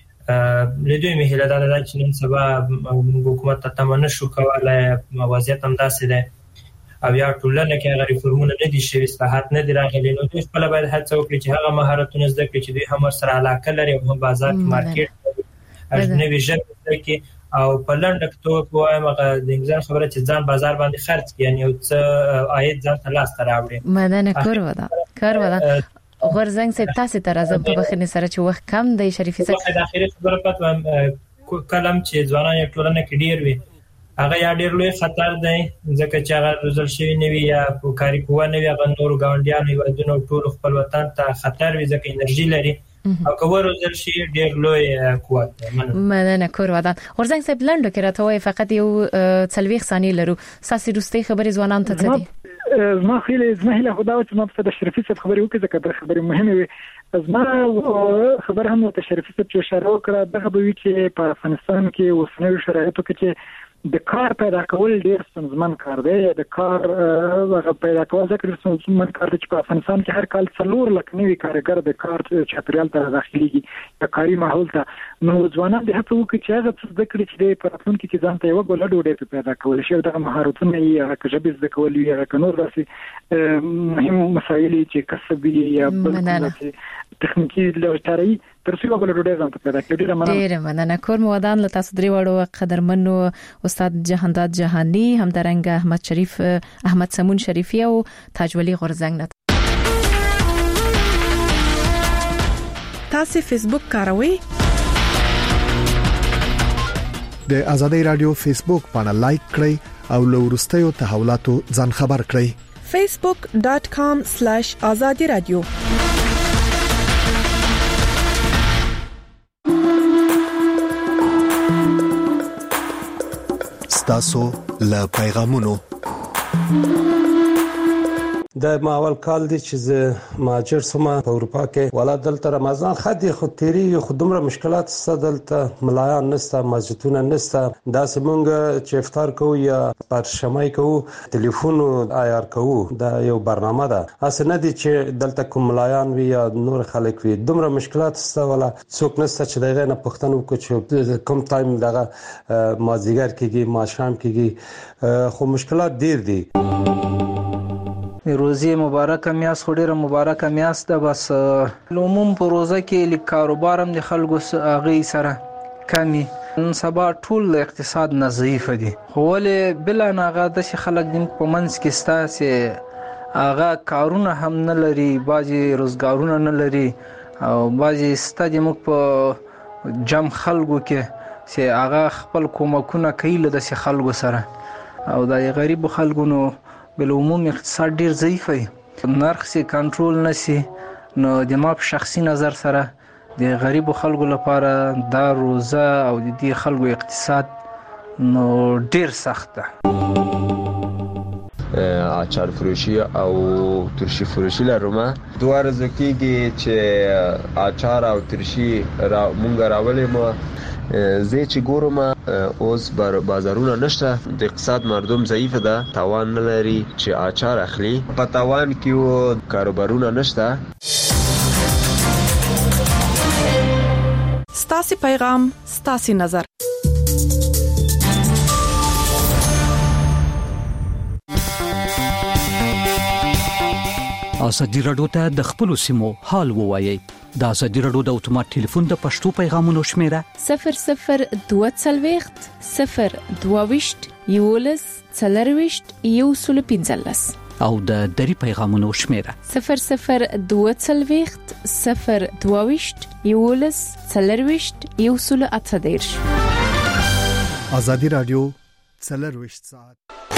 لدوی مهله دا چې نن سبا حکومت ته تمنه شو کولای وضعیت هم داسې ده او یا ټولنه کې هغه ریفورمونه نه دي شوي اصلاحات نه دي راغلي نو دوی خپل باید هڅه وکړي چې هغه مهارتونه زده کړي چې دوی هم سره علاقه لري او هم بازار کې مارکیټ اجنبي ژبه کې او په لنډ کې وایم هغه د انګلیسي خبره چې ځان بازار باندې خرڅ کړي یعنی څه عاید ځان ته لاس ته راوړي مدنه کور ودا کار ودا غورزنګ سپ تاسو ته راځم په بخنه سره چې وخت کم دی شریفي صاحب د اخیری خبره پاتم کلم چې ځوانان یو ټولنه کې ډیر وي هغه یا ډیر لوی خطر دی ځکه چې هغه روزل شوی نه وي یا په کاری کوه نه وي هغه نور ګاونډیان یو دنو ټول خپل وطن ته خطر وي ځکه انرژي لري او کوم روزل شي ډیر لوی قوت مننه کور ودان ورزنګ سپ لندو کې راته وای فقط یو څلويخ ثانیې لرو ساسي روستي خبري ځوانان ته دي زما خیلی زما هله خدا چې ما په شریفي صاحب خبري وکړه ځکه دا خبري مهمه وي زما خبر هم ته شریفي صاحب چې اشاره وکړه دغه به وی چې په افغانستان کې اوسنیو شرایطو کې چې د کار پیدا کول ډیر ستونزمن کار دی د کار هغه پیدا کول ځکه ستونزمن کار دی چې په افغانستان کې هر کال څلور لک نوي کارګر د کار چاپیریال ته داخليږي د کاري ماحول ته نو ځوانان د هڅه وکړي چې هغه څه ذکر چې د پراتون کې ځان ته یو ګول ډوډۍ پیدا کول شي د مهارتونو یې هغه کجبې ذکر کول یې هغه نور داسې مهم مسایل چې کسبي یا بل تخنیکی لوټاري تر څو ګول ډوډۍ ځان ته پیدا کړي ډیر مننه کور مودان له تاسو درې وړو قدرمنو استاد جهانداد جهانی همدارنګ احمد شریف احمد سمون شریفی او تاج ولی غورزنګ تاسو فیسبوک کاروئ د ازادي رادیو فیسبوک باندې لایک کړئ او له ورستیو تحولاتو ځان خبر کړئ facebook dot com slash azadi radio تاسو له پیغامونو د ماول کال دي چې ماجر سما په اروپا کې ولا دلته رمضان خدي خو تیری خو دومره مشکلات ستدلته ملایان نسته مسجدونه نسته دا سمونګه چې افطار کوو یا پر شمای کوو ټلیفون آیار کوو دا یو برنامه ده اسنه دي چې دلته کوم ملایان وي یا نور خلک وي دومره مشکلات سته ولا څوک نسته چې دغه نه پښتنو کو چې کوم ټایم دغه مازیګر کېږي ماشام کېږي خو مشکلات ډیر دي روزي مبارکه میاس خډيره مبارکه میاس ده بس لوموم په روزه کې لیک کاروبارم د خلکو اغي سره کمی نن سبا ټول اقتصاد نه ضعیف دي خو له بل نه غا د خلک د پمنس کې ستاسه اغا کارونه هم نه لري باجی روزګارونه نه لري او باجی ستادي مخ په جام خلکو کې چې اغا خپل کومکونه کوي له د خلکو سره او د غریب خلکو نو بل عموم اقتصاد ډیر ضعیف دی نرخ سي کنټرول نشي نو د ما په شخصي نظر سره د غریب خلکو لپاره دا روزه او د دې خلکو اقتصاد نو ډیر سخت ده اچار فروشي او ترشي فروشي لرمه دوه ورځې کېږي چې اچار او ترشي را مونږ راولې مو زه چې ګورم اوس بر بازارونه نشته د اقتصاد مردم ضعیف ده توان نه لري چې اچار اخلي په توان کې و کاروبارونه نشته. ستاسو پیغام ستاسو نظر ازادي رادیو ته د خپل سیمو حال ووایي. د ازادي رادیو د اتومات ټلیفون د پښتو پیغامونو شمیره صفر صفر دوه څلوېښت صفر دوه ویشت یولس څلرويشت یو سل پنځلس او د دری پیغامونو شمیره صفر صفر دوه څلوېښت صفر دوه ویشت یولس څلرويشت یو سل اته دېرش. ازادي رادیو څلرويشت ساعت